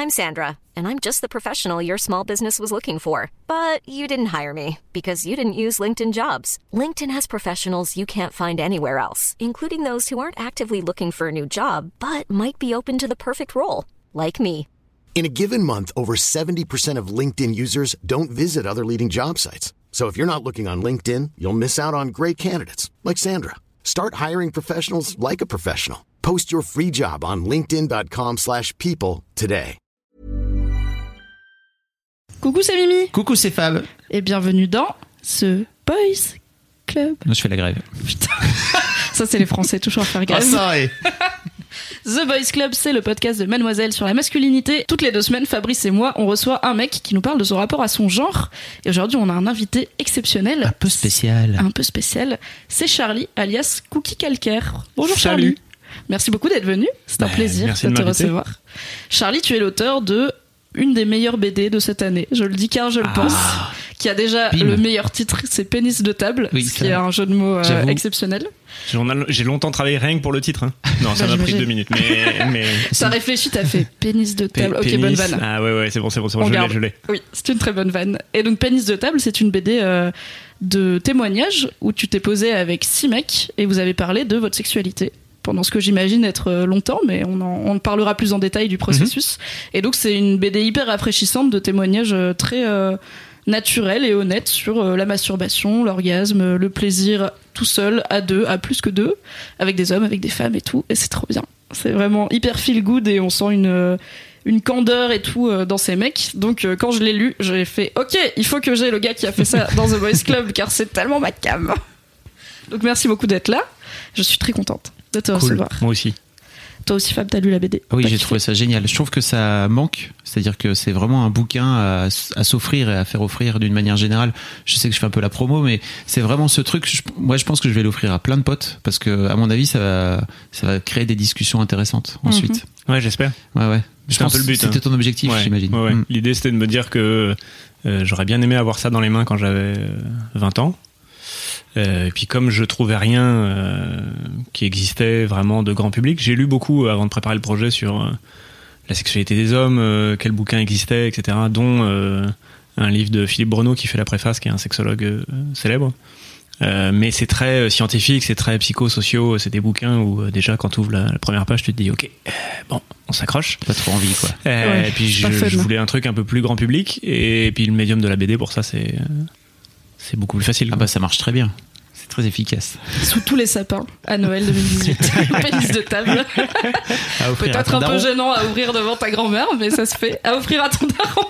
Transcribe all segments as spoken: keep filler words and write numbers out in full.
I'm Sandra, and I'm just the professional your small business was looking for. But you didn't hire me because you didn't use LinkedIn Jobs. LinkedIn has professionals you can't find anywhere else, including those who aren't actively looking for a new job, but might be open to the perfect role, like me. In a given month, over seventy percent of LinkedIn users don't visit other leading job sites. So if you're not looking on LinkedIn, you'll miss out on great candidates like Sandra. Start hiring professionals like a professional. Post your free job on linkedin.com slash people today. Coucou, c'est Mimi. Coucou, c'est Fab. Et bienvenue dans ce Boys Club. Non, je fais la grève. Putain. Ça, c'est les Français, toujours à faire grève. Ah, ça, et... The Boys Club, c'est le podcast de Mademoiselle sur la masculinité. Toutes les deux semaines, Fabrice et moi, on reçoit un mec qui nous parle de son rapport à son genre. Et aujourd'hui, on a un invité exceptionnel. Un peu spécial. Un peu spécial. C'est Charlie, alias Cookie Calcaire. Bonjour Salut. Charlie. Merci beaucoup d'être venu. C'est un bah, plaisir de, de te recevoir. Charlie, tu es l'auteur de une des meilleures B D de cette année. Je le dis car je le ah, pense. Qui a déjà bim. Le meilleur titre, c'est Pénis de table, oui, ce qui est un jeu de mots euh, exceptionnel. J'ai longtemps travaillé rien que pour le titre. Hein. Non, ça bah, m'a pris deux minutes. Mais, mais... T'as réfléchi, t'as fait Pénis de table. P- ok, pénis. Bonne vanne. Ah ouais, ouais, c'est bon, c'est bon, c'est bon. Je l'ai, je l'ai. Oui, c'est une très bonne vanne. Et donc, Pénis de table, c'est une B D euh, de témoignages où tu t'es posé avec six mecs et vous avez parlé de votre sexualité. Pendant ce que j'imagine être longtemps, mais on en, on parlera plus en détail du processus. Mm-hmm. Et donc, c'est une B D hyper rafraîchissante de témoignages très euh, naturels et honnêtes sur euh, la masturbation, l'orgasme, le plaisir tout seul, à deux, à plus que deux, avec des hommes, avec des femmes et tout. Et c'est trop bien. C'est vraiment hyper feel good et on sent une, euh, une candeur et tout euh, dans ces mecs. Donc, euh, quand je l'ai lu, j'ai fait « Ok, il faut que j'ai le gars qui a fait ça dans The Boys Club, car c'est tellement ma cam. » Donc, merci beaucoup d'être là. Je suis très contente de te cool. recevoir. Moi aussi. Toi aussi, Fab, t'as lu la B D? Oui, t'as j'ai kiffé. trouvé ça génial. Je trouve que ça manque, c'est-à-dire que c'est vraiment un bouquin à, à s'offrir et à faire offrir d'une manière générale. Je sais que je fais un peu la promo, mais c'est vraiment ce truc. Je, moi, je pense que je vais l'offrir à plein de potes parce que, à mon avis, ça va, ça va créer des discussions intéressantes ensuite. Mm-hmm. Ouais, j'espère. Ouais, ouais. Je c'était pense un peu le but. C'était hein. ton objectif, ouais, j'imagine. Ouais, ouais. Mm. L'idée, c'était de me dire que euh, j'aurais bien aimé avoir ça dans les mains quand j'avais vingt ans. Euh, et puis comme je trouvais rien euh, qui existait vraiment de grand public, j'ai lu beaucoup avant de préparer le projet sur euh, la sexualité des hommes, euh, quels bouquins existaient, et cetera. Dont euh, un livre de Philippe Bruneau qui fait la préface, qui est un sexologue euh, célèbre. Euh, mais c'est très scientifique, c'est très psychosociaux, c'est des bouquins où euh, déjà quand tu ouvres la, la première page, tu te dis ok, euh, bon, on s'accroche. Pas trop envie quoi. Euh, ouais, et puis je, je voulais un truc un peu plus grand public, et, et puis le médium de la B D pour ça c'est euh, c'est beaucoup plus facile. Ah bah ça marche très bien. C'est très efficace. Sous tous les sapins à Noël deux mille dix-huit. Pénis de table. Peut-être un daron. peu gênant à ouvrir devant ta grand-mère, mais ça se fait. À offrir à ton daron.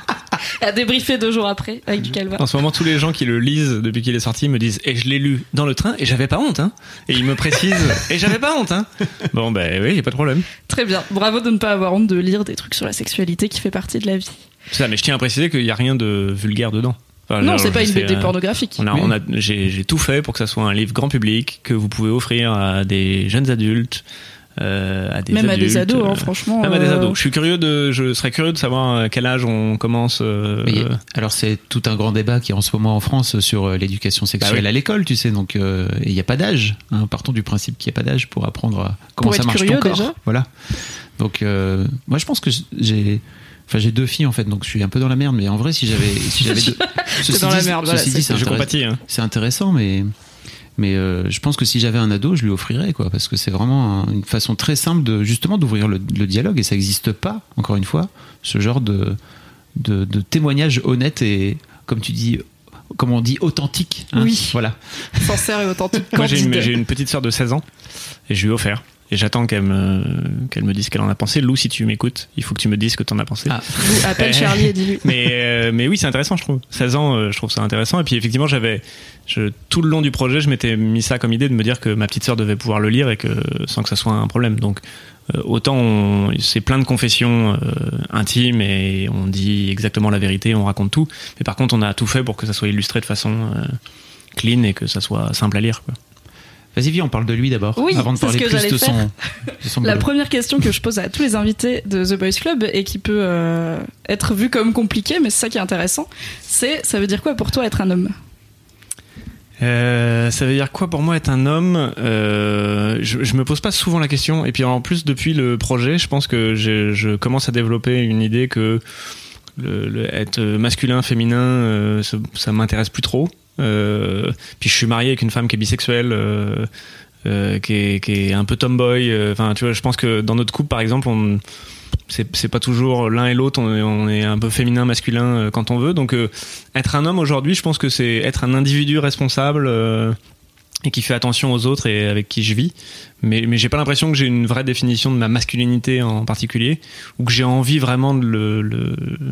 À débriefer deux jours après avec du calva. En ce moment, tous les gens qui le lisent depuis qu'il est sorti me disent « Et je l'ai lu dans le train et j'avais pas honte. Hein. » Et ils me précisent « Et j'avais pas honte. Hein. » Bon, ben oui, y a pas de problème. Très bien. Bravo de ne pas avoir honte de lire des trucs sur la sexualité qui fait partie de la vie. C'est ça, mais je tiens à préciser qu'il y a rien de vulgaire dedans. Enfin, non, genre, c'est pas une B D euh, pornographique. On a, oui. on a, j'ai, j'ai tout fait pour que ça soit un livre grand public que vous pouvez offrir à des jeunes adultes, euh, à des même adultes, à des ados, euh, hein, franchement. Même euh... à des ados. Je suis curieux de, je serais curieux de savoir à quel âge on commence. Euh, oui, alors c'est tout un grand débat qui est en ce moment en France sur l'éducation sexuelle bah oui. à l'école, tu sais. Donc il euh, n'y a pas d'âge. Hein, partons du principe qu'il n'y a pas d'âge pour apprendre à, comment pour ça être marche curieux, ton corps. Déjà. Voilà. Donc euh, moi je pense que j'ai. Enfin, j'ai deux filles en fait, donc je suis un peu dans la merde. Mais en vrai, si j'avais, si j'avais deux, ceci dans dit, la merde. Voilà, ceci dit, c'est, je intéress- compatis, hein. c'est intéressant, mais mais euh, je pense que si j'avais un ado, je lui offrirais quoi, parce que c'est vraiment un, une façon très simple de justement d'ouvrir le, le dialogue et ça n'existe pas, encore une fois, ce genre de de, de témoignage honnête et comme tu dis. Comme on dit, authentique. Hein, oui. Voilà. Sincère et authentique. Moi, j'ai une, j'ai une petite sœur de seize ans et je lui ai offert. Et j'attends qu'elle me, qu'elle me dise ce qu'elle en a pensé. Lou, si tu m'écoutes, il faut que tu me dises ce que t'en as pensé. Ah. Lou, appelle Charlie et dis-lui. Mais, euh, mais oui, c'est intéressant, je trouve. seize ans, euh, je trouve ça intéressant. Et puis, effectivement, j'avais, je, tout le long du projet, je m'étais mis ça comme idée de me dire que ma petite sœur devait pouvoir le lire et que, sans que ça soit un problème. Donc, euh, autant on, c'est plein de confessions euh, intimes et on dit exactement la vérité, on raconte tout. Mais par contre, on a tout fait pour que ça soit illustré de façon euh, clean et que ça soit simple à lire, quoi. Vas-y, viens, on parle de lui d'abord, oui, avant de parler plus de son, de son La boulot. Première question que je pose à tous les invités de The Boys Club et qui peut euh, être vue comme compliquée, mais c'est ça qui est intéressant, c'est ça veut dire quoi pour toi être un homme ? Euh, ça veut dire quoi pour moi être un homme? euh, je, je me pose pas souvent la question. Et puis en plus, depuis le projet, je pense que je, je commence à développer une idée que le, le, être masculin, féminin, euh, ça, ça m'intéresse plus trop. Euh, puis je suis marié avec une femme qui est bisexuelle, euh, euh, qui, est, qui est un peu tomboy. Enfin, euh, tu vois, je pense que dans notre couple, par exemple, on c'est, c'est pas toujours l'un et l'autre, on est, on est un peu féminin, masculin euh, quand on veut. Donc euh, être un homme aujourd'hui, je pense que c'est être un individu responsable euh, et qui fait attention aux autres et avec qui je vis. Mais, mais j'ai pas l'impression que j'ai une vraie définition de ma masculinité en particulier, ou que j'ai envie vraiment de le, le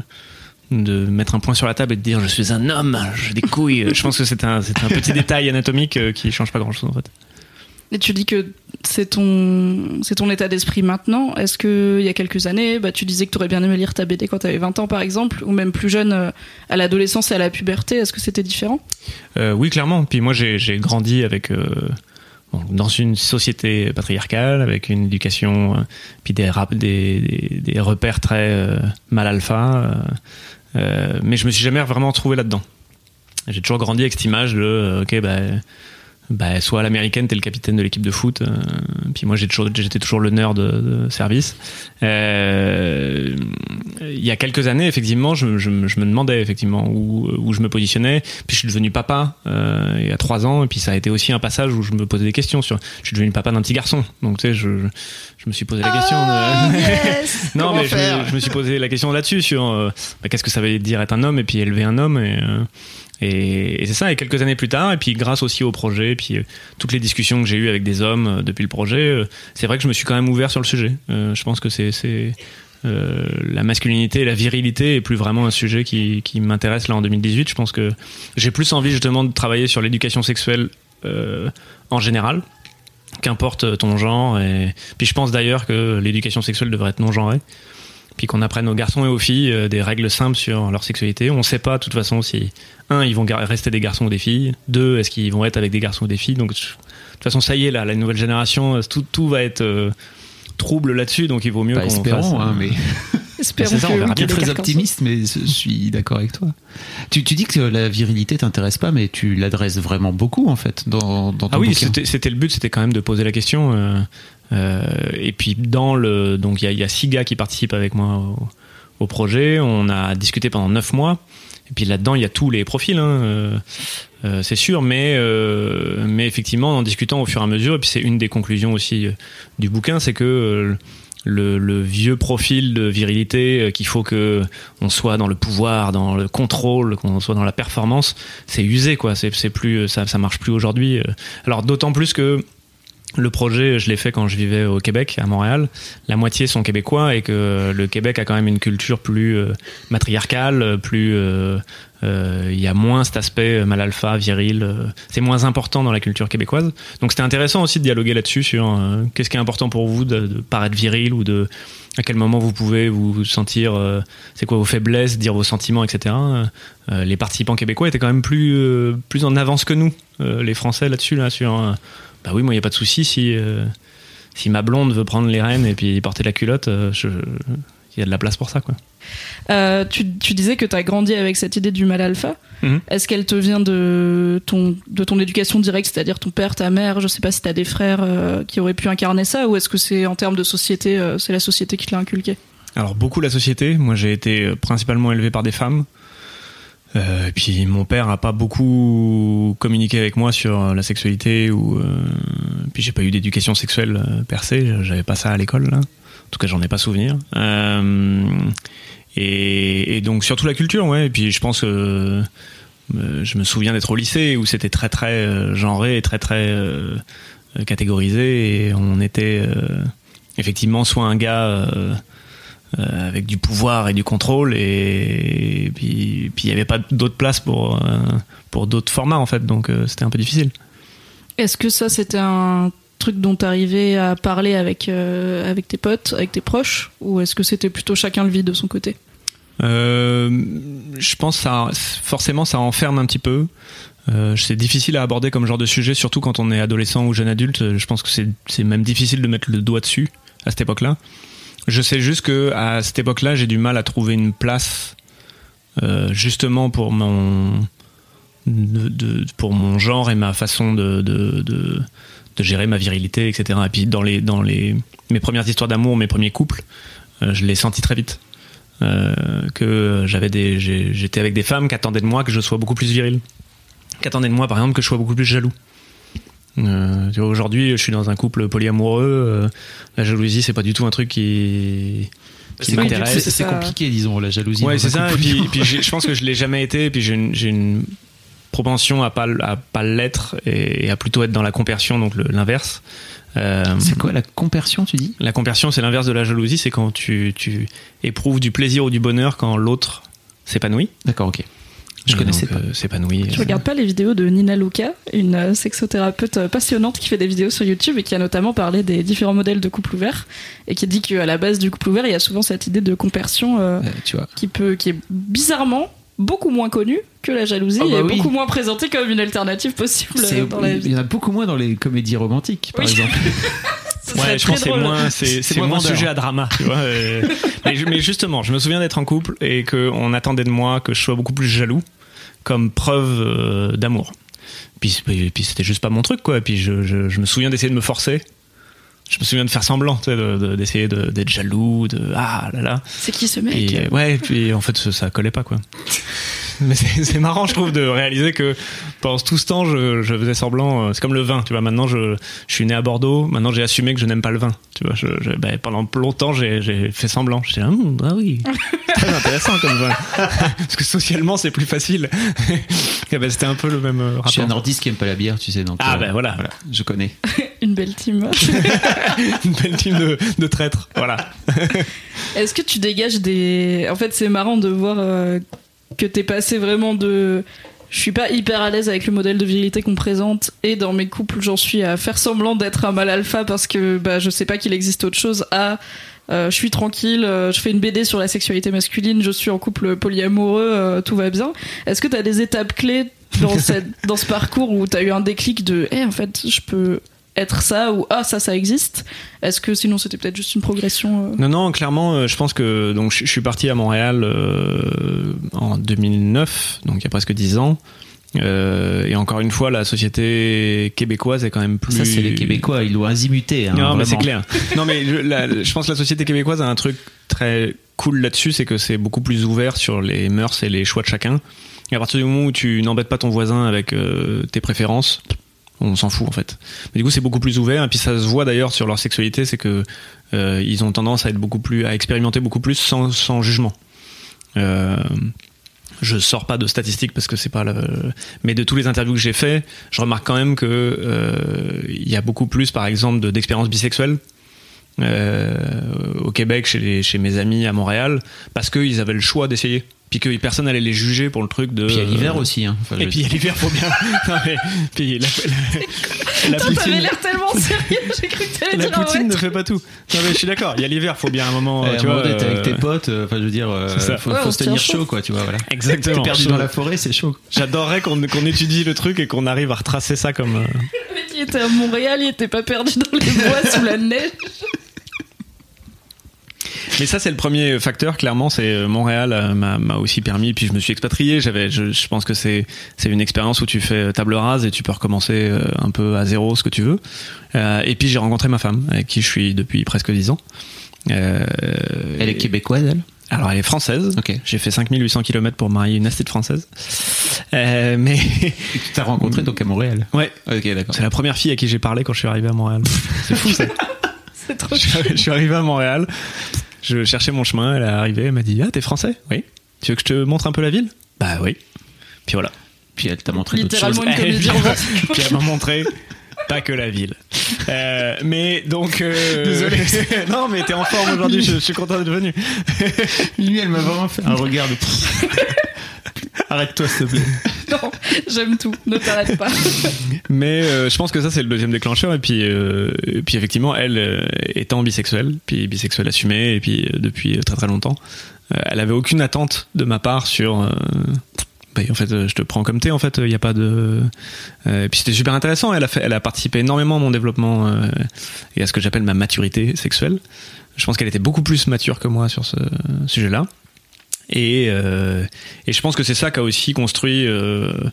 de mettre un point sur la table et de dire je suis un homme, j'ai des couilles. Je pense que c'est un, c'est un petit détail anatomique euh, qui change pas grand chose en fait. Et tu dis que c'est ton, c'est ton état d'esprit maintenant. Est-ce qu'il y a quelques années, bah, tu disais que tu aurais bien aimé lire ta B D quand tu avais vingt ans par exemple, ou même plus jeune, euh, à l'adolescence et à la puberté, est-ce que c'était différent? euh, Oui, clairement. Puis moi j'ai, j'ai grandi avec, euh, bon, dans une société patriarcale, avec une éducation, euh, puis des, rap, des, des, des repères très euh, mal alpha, euh, euh, mais je me suis jamais vraiment trouvé là-dedans. J'ai toujours grandi avec cette image de, euh, ok, bah... Bah, soit à l'américaine, t'es le capitaine de l'équipe de foot. Euh, puis moi, j'ai toujours, j'étais toujours le nerd de, de service. Euh, il y a quelques années, effectivement, je, je, je me demandais effectivement où, où je me positionnais. Puis je suis devenu papa euh, il y a trois ans. Et puis ça a été aussi un passage où je me posais des questions sur. Je suis devenu papa d'un petit garçon. Donc tu sais, je, je, je me suis posé la question. Oh, de... yes non, mais je me, je me suis posé la question là-dessus sur euh, bah, qu'est-ce que ça veut dire être un homme et puis élever un homme et. Euh, Et, et c'est ça, et quelques années plus tard, et puis grâce aussi au projet, et puis euh, toutes les discussions que j'ai eues avec des hommes euh, depuis le projet, euh, c'est vrai que je me suis quand même ouvert sur le sujet. Euh, je pense que c'est, c'est euh, la masculinité et la virilité est plus vraiment un sujet qui, qui m'intéresse là en deux mille dix-huit. Je pense que j'ai plus envie justement de travailler sur l'éducation sexuelle euh, en général, qu'importe ton genre. Et puis je pense d'ailleurs que l'éducation sexuelle devrait être non genrée. Puis qu'on apprenne aux garçons et aux filles euh, des règles simples sur leur sexualité. On ne sait pas, de toute façon, si, un, ils vont gar- rester des garçons ou des filles. Deux, est-ce qu'ils vont être avec des garçons ou des filles. Donc, de toute façon, ça y est, là, la nouvelle génération, tout, tout va être euh, trouble là-dessus. Donc, il vaut mieux bah, qu'on espérons, fasse... hein, mais... Espérons c'est ça, on verra Tu es très optimiste, mais je suis d'accord avec toi. Tu, tu dis que la virilité t'intéresse pas, mais tu l'adresses vraiment beaucoup, en fait, dans, dans ton Ah oui, bouquin. c'était, c'était le but, c'était quand même de poser la question. Euh, euh, et puis, dans le... Donc, il y a, y a six gars qui participent avec moi au, au projet. On a discuté pendant neuf mois. Et puis là-dedans, il y a tous les profils, hein, euh, euh, c'est sûr, mais, euh, mais effectivement, en discutant au fur et à mesure, et puis c'est une des conclusions aussi euh, du bouquin, c'est que euh, le, le vieux profil de virilité, euh, qu'il faut que on soit dans le pouvoir, dans le contrôle, qu'on soit dans la performance, c'est usé, quoi. C'est, c'est plus, ça, ça marche plus aujourd'hui. Alors d'autant plus que le projet, je l'ai fait quand je vivais au Québec, à Montréal. La moitié sont québécois et que le Québec a quand même une culture plus euh, matriarcale, plus euh, euh, il y a moins cet aspect mal alpha, viril. Euh, c'est moins important dans la culture québécoise. Donc c'était intéressant aussi de dialoguer là-dessus sur euh, qu'est-ce qui est important pour vous de, de paraître viril ou de à quel moment vous pouvez vous sentir, euh, c'est quoi vos faiblesses, dire vos sentiments, et cetera. Euh, les participants québécois étaient quand même plus euh, plus en avance que nous, euh, les Français là-dessus, là sur. Euh, Bah oui, moi, il n'y a pas de souci si, euh, si ma blonde veut prendre les rênes et puis porter la culotte, euh, je, il y a de la place pour ça, quoi. Euh, tu, tu disais que tu as grandi avec cette idée du mal alpha. Mm-hmm. Est-ce qu'elle te vient de ton, de ton éducation directe, c'est-à-dire ton père, ta mère? Je sais pas si tu as des frères euh, qui auraient pu incarner ça, ou est-ce que c'est en termes de société, euh, c'est la société qui te l'a inculqué? Alors, beaucoup la société. Moi, j'ai été principalement élevé par des femmes. Euh, et puis mon père a pas beaucoup communiqué avec moi sur la sexualité ou euh, puis j'ai pas eu d'éducation sexuelle euh, percée, j'avais pas ça à l'école là. En tout cas j'en ai pas souvenir. Euh, et, et donc surtout la culture, ouais. Et puis je pense que euh, je me souviens d'être au lycée où c'était très très euh, genré et très très euh, catégorisé et on était euh, effectivement soit un gars euh, Euh, avec du pouvoir et du contrôle et, et puis puis il y avait pas d'autre place pour euh, pour d'autres formats en fait, donc euh, c'était un peu difficile. Est-ce que ça c'était un truc dont t'arrivais à parler avec euh, avec tes potes, avec tes proches, ou est-ce que c'était plutôt chacun le vit de son côté? euh, je pense que ça forcément ça enferme un petit peu. Euh, c'est difficile à aborder comme genre de sujet, surtout quand on est adolescent ou jeune adulte. Je pense que c'est c'est même difficile de mettre le doigt dessus à cette époque-là. Je sais juste que à cette époque-là, j'ai du mal à trouver une place, euh, justement pour mon de, de pour mon genre et ma façon de de, de de gérer ma virilité, et cetera. Et puis dans les dans les mes premières histoires d'amour, mes premiers couples, euh, je l'ai senti très vite euh, que j'avais des j'ai, j'étais avec des femmes qui attendaient de moi que je sois beaucoup plus viril, qui attendaient de moi par exemple que je sois beaucoup plus jaloux. Euh, tu vois, aujourd'hui, je suis dans un couple polyamoureux. Euh, la jalousie, c'est pas du tout un truc qui, qui c'est m'intéresse. C'est, c'est compliqué, disons, la jalousie. Ouais, c'est ça. Et puis, et puis je pense que je l'ai jamais été. Et puis j'ai une, j'ai une propension à pas à pas l'être et à plutôt être dans la compersion, donc le, l'inverse. Euh, c'est quoi la compersion, tu dis ? La compersion, c'est l'inverse de la jalousie. C'est quand tu, tu éprouves du plaisir ou du bonheur quand l'autre s'épanouit. D'accord, ok. Je et connaissais donc, pas. Euh, s'épanouir. Je regarde pas les vidéos de Nina Luca, une euh, sexothérapeute passionnante qui fait des vidéos sur YouTube et qui a notamment parlé des différents modèles de couple ouvert et qui dit qu'à la base du couple ouvert, il y a souvent cette idée de compersion euh, euh, tu vois. qui peut, qui est bizarrement beaucoup moins connue que la jalousie oh bah et oui. beaucoup moins présentée comme une alternative possible c'est, dans la vie. Il y en a beaucoup moins dans les comédies romantiques, par oui. exemple. Ouais, je pense que c'est moins, c'est, c'est, c'est moins, moins sujet à drama, tu vois. Et, mais, mais justement, je me souviens d'être en couple et qu'on attendait de moi que je sois beaucoup plus jaloux, comme preuve euh, d'amour. Puis, puis c'était juste pas mon truc, quoi. Puis je, je, je me souviens d'essayer de me forcer. Je me souviens de faire semblant, tu sais, de, de, d'essayer de, d'être jaloux, de ah là là. C'est qui ce mec ? Et, ouais, puis en fait, ça, ça collait pas, quoi. Mais c'est, c'est marrant, je trouve, de réaliser que pendant tout ce temps, je, je faisais semblant. C'est comme le vin, tu vois. Maintenant, je, je suis né à Bordeaux. Maintenant, j'ai assumé que je n'aime pas le vin. Tu vois, je, je, ben, pendant longtemps, j'ai, j'ai fait semblant. J'étais là, mmm, ah oui, c'est très intéressant comme vin. Parce que socialement, c'est plus facile. Et ben, c'était un peu le même rapport. Je suis un nordiste qui aime pas la bière, tu sais. Donc, ah euh, ben voilà. voilà, je connais. Une belle team. Une belle team de, de traîtres, voilà. Est-ce que tu dégages des... En fait, c'est marrant de voir... Euh... que t'es passé vraiment de je suis pas hyper à l'aise avec le modèle de virilité qu'on présente et dans mes couples j'en suis à faire semblant d'être un mâle alpha parce que bah, je sais pas qu'il existe autre chose à euh, je suis tranquille, euh, je fais une B D sur la sexualité masculine, je suis en couple polyamoureux, euh, tout va bien. Est-ce que t'as des étapes clés dans, cette, dans ce parcours où t'as eu un déclic de hey, en fait je peux être ça ou ah ça ça existe? Est-ce que sinon c'était peut-être juste une progression euh... Non non clairement euh, je pense que donc je, je suis parti à Montréal euh, en deux mille neuf, donc il y a presque dix ans. Euh, et encore une fois, la société québécoise est quand même plus. Ça, c'est les Québécois, ils doivent azimuter. Hein, non, vraiment. mais c'est clair. Non, mais je, la, je pense que la société québécoise a un truc très cool là-dessus, c'est que c'est beaucoup plus ouvert sur les mœurs et les choix de chacun. Et à partir du moment où tu n'embêtes pas ton voisin avec euh, tes préférences, on s'en fout en fait. Mais du coup, c'est beaucoup plus ouvert. Et puis ça se voit d'ailleurs sur leur sexualité, c'est que euh, ils ont tendance à être beaucoup plus, à expérimenter beaucoup plus sans, sans jugement. Euh, Je sors pas de statistiques parce que c'est pas le... mais de tous les interviews que j'ai fait, je remarque quand même que euh, il y a beaucoup plus, par exemple, de, d'expériences bisexuelles euh, au Québec chez, les, chez mes amis à Montréal parce qu'ils avaient le choix d'essayer. Puis que personne allait les juger pour le truc de. Puis à l'hiver aussi, hein. Enfin, et puis à l'hiver, faut bien. Non, mais, puis la, la, la Toi, Poutine... t'avais l'air tellement sérieux, j'ai cru que t'allais la dire. La Poutine ne fait pas tout. Non, mais je suis d'accord. Il y a l'hiver, faut bien un moment. Eh, tu un vois, moment, t'es euh... avec tes potes. Enfin, euh, je veux dire, euh, faut, ouais, faut se tenir chaud, chaud, quoi. Tu vois, voilà. Exactement. T'es perdu chaud. dans la forêt, c'est chaud. J'adorerais qu'on, qu'on étudie le truc et qu'on arrive à retracer ça comme. Euh... Le mec, il était à Montréal, il était pas perdu dans les bois sous la neige. Mais ça, c'est le premier facteur, clairement. C'est Montréal euh, m'a, m'a aussi permis. Puis je me suis expatrié. J'avais, je, je pense que c'est, c'est une expérience où tu fais table rase et tu peux recommencer euh, un peu à zéro ce que tu veux. Euh, et puis j'ai rencontré ma femme, avec qui je suis depuis presque dix ans. Euh, elle est québécoise, elle? Alors elle est française. Okay. J'ai fait cinq mille huit cents kilomètres pour marier une astide française. Euh, mais et tu t'as rencontré donc à Montréal? Ouais. Ok, d'accord. C'est la première fille à qui j'ai parlé quand je suis arrivé à Montréal. C'est fou ça. C'est trop. Je, je suis arrivé à Montréal. Je cherchais mon chemin, elle est arrivée, elle m'a dit « Ah, t'es français ? Oui. Tu veux que je te montre un peu la ville ? Bah oui. » Puis voilà. Puis elle t'a montré d'autres choses. Littéralement une comédie romantique. Puis elle m'a montré pas que la ville. Euh, mais donc... Euh... Désolé. Non, mais t'es en forme aujourd'hui, je, je suis content d'être venu. Lui, elle m'a vraiment fait un regard de... Arrête-toi, s'il te plaît. Non, j'aime tout, ne t'arrête pas. Mais euh, je pense que ça, c'est le deuxième déclencheur. Et puis, euh, et puis effectivement, elle euh, étant bisexuelle, puis bisexuelle assumée, et puis euh, depuis très très longtemps, euh, elle avait aucune attente de ma part sur... Euh, bah, en fait, je te prends comme t'es, en fait, il n'y a pas de... Euh, et puis c'était super intéressant, elle a, fait, elle a participé énormément à mon développement euh, et à ce que j'appelle ma maturité sexuelle. Je pense qu'elle était beaucoup plus mature que moi sur ce sujet-là. Et, euh, et je pense que c'est ça qui a aussi construit euh,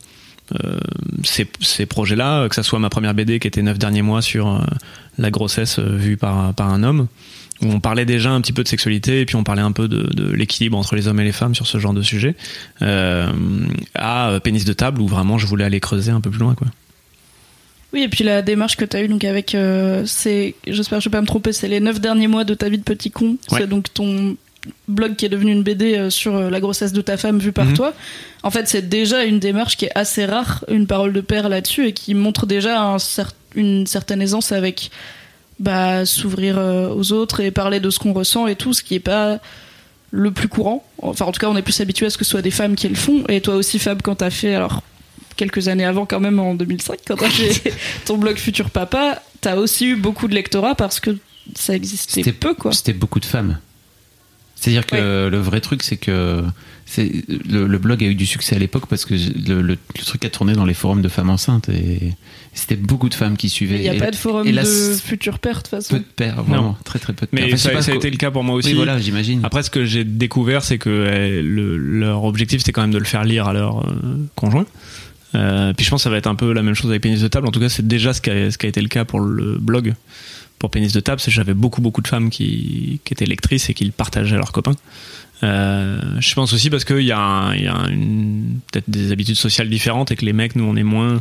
euh, ces, ces projets-là, que ça soit ma première B D qui était neuf derniers mois sur euh, la grossesse euh, vue par, par un homme, où on parlait déjà un petit peu de sexualité et puis on parlait un peu de, de l'équilibre entre les hommes et les femmes sur ce genre de sujet, euh, à Pénis de table où vraiment je voulais aller creuser un peu plus loin, quoi. Oui, et puis la démarche que tu as eue donc avec, euh, c'est, j'espère que je vais pas me tromper, c'est les neuf derniers mois de ta vie de petit con. Ouais. C'est donc ton blog qui est devenu une B D sur la grossesse de ta femme vue par mmh. toi. En fait, c'est déjà une démarche qui est assez rare, une parole de père là-dessus, et qui montre déjà un cer- une certaine aisance avec bah, s'ouvrir aux autres et parler de ce qu'on ressent et tout, ce qui est pas le plus courant. Enfin, en tout cas, on est plus habitué à ce que ce soit des femmes qui le font. Et toi aussi, Fab, quand t'as fait... alors quelques années avant quand même, en deux mille cinq, quand t'as fait ton blog Futur Papa, t'as aussi eu beaucoup de lectorat parce que ça existait c'était, peu, quoi. C'était beaucoup de femmes. C'est-à-dire que ouais. le vrai truc, c'est que c'est, le, le blog a eu du succès à l'époque parce que le, le, le truc a tourné dans les forums de femmes enceintes et c'était beaucoup de femmes qui suivaient. Il n'y a et pas la, de forum la, de futurs pères, de toute façon. Peu de pères, vraiment, non. très très peu de pères. Mais enfin, ça, ça a été le cas pour moi aussi. Oui, voilà, j'imagine. Après, ce que j'ai découvert, c'est que euh, le, leur objectif, c'était quand même de le faire lire à leur euh, conjoint. Euh, puis je pense que ça va être un peu la même chose avec Pénis de table. En tout cas, c'est déjà ce qui a, ce qui a été le cas pour le blog. Pour Pénis de table, c'est que j'avais beaucoup beaucoup de femmes qui, qui étaient lectrices et qui le partageaient à leurs copains. Euh, je pense aussi parce qu'il y a, un, il y a une, peut-être des habitudes sociales différentes et que les mecs, nous, on est moins...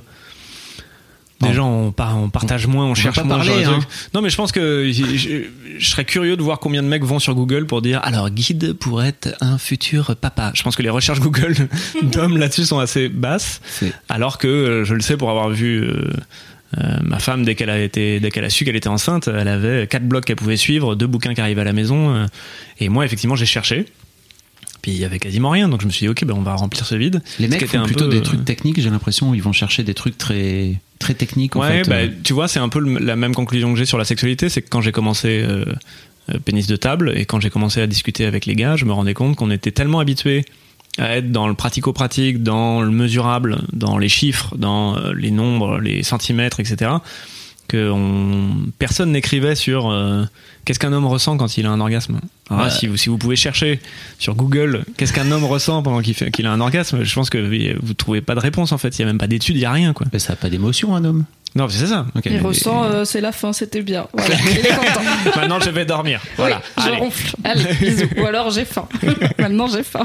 Déjà, on, par, on partage moins, on, on cherche moins. Parler, hein. Non, mais je pense que je, je, je serais curieux de voir combien de mecs vont sur Google pour dire alors guide pour être un futur papa. Je pense que les recherches Google d'hommes là-dessus sont assez basses, c'est... alors que je le sais pour avoir vu euh, euh, ma femme dès qu'elle a été, dès qu'elle a su qu'elle était enceinte, elle avait quatre blogs qu'elle pouvait suivre, deux bouquins qui arrivaient à la maison, euh, et moi effectivement j'ai cherché. Puis il y avait quasiment rien, donc je me suis dit ok, ben on va remplir ce vide. Les mecs font plutôt peu, des trucs techniques, j'ai l'impression, où ils vont chercher des trucs très très techniques. En ouais, fait. bah, tu vois, c'est un peu le, la même conclusion que j'ai sur la sexualité, c'est que quand j'ai commencé euh, euh, Pénis de table et quand j'ai commencé à discuter avec les gars, je me rendais compte qu'on était tellement habitués à être dans le pratico-pratique, dans le mesurable, dans les chiffres, dans euh, les nombres, les centimètres, et cetera, que on, personne n'écrivait sur euh, qu'est-ce qu'un homme ressent quand il a un orgasme. Alors là, ouais. si, vous, si vous pouvez chercher sur Google qu'est-ce qu'un homme ressent pendant qu'il, fait, qu'il a un orgasme, je pense que vous ne trouvez pas de réponse en fait. Il n'y a même pas d'études, il n'y a rien, quoi. Mais ça n'a pas d'émotion, un homme. Non, c'est ça. Okay. Il ressent, euh, c'est la fin, c'était bien. Voilà. Il est content. Maintenant, je vais dormir. Voilà. Oui, je Allez. ronfle. Allez, bisous. Ou alors, j'ai faim. Maintenant, j'ai faim.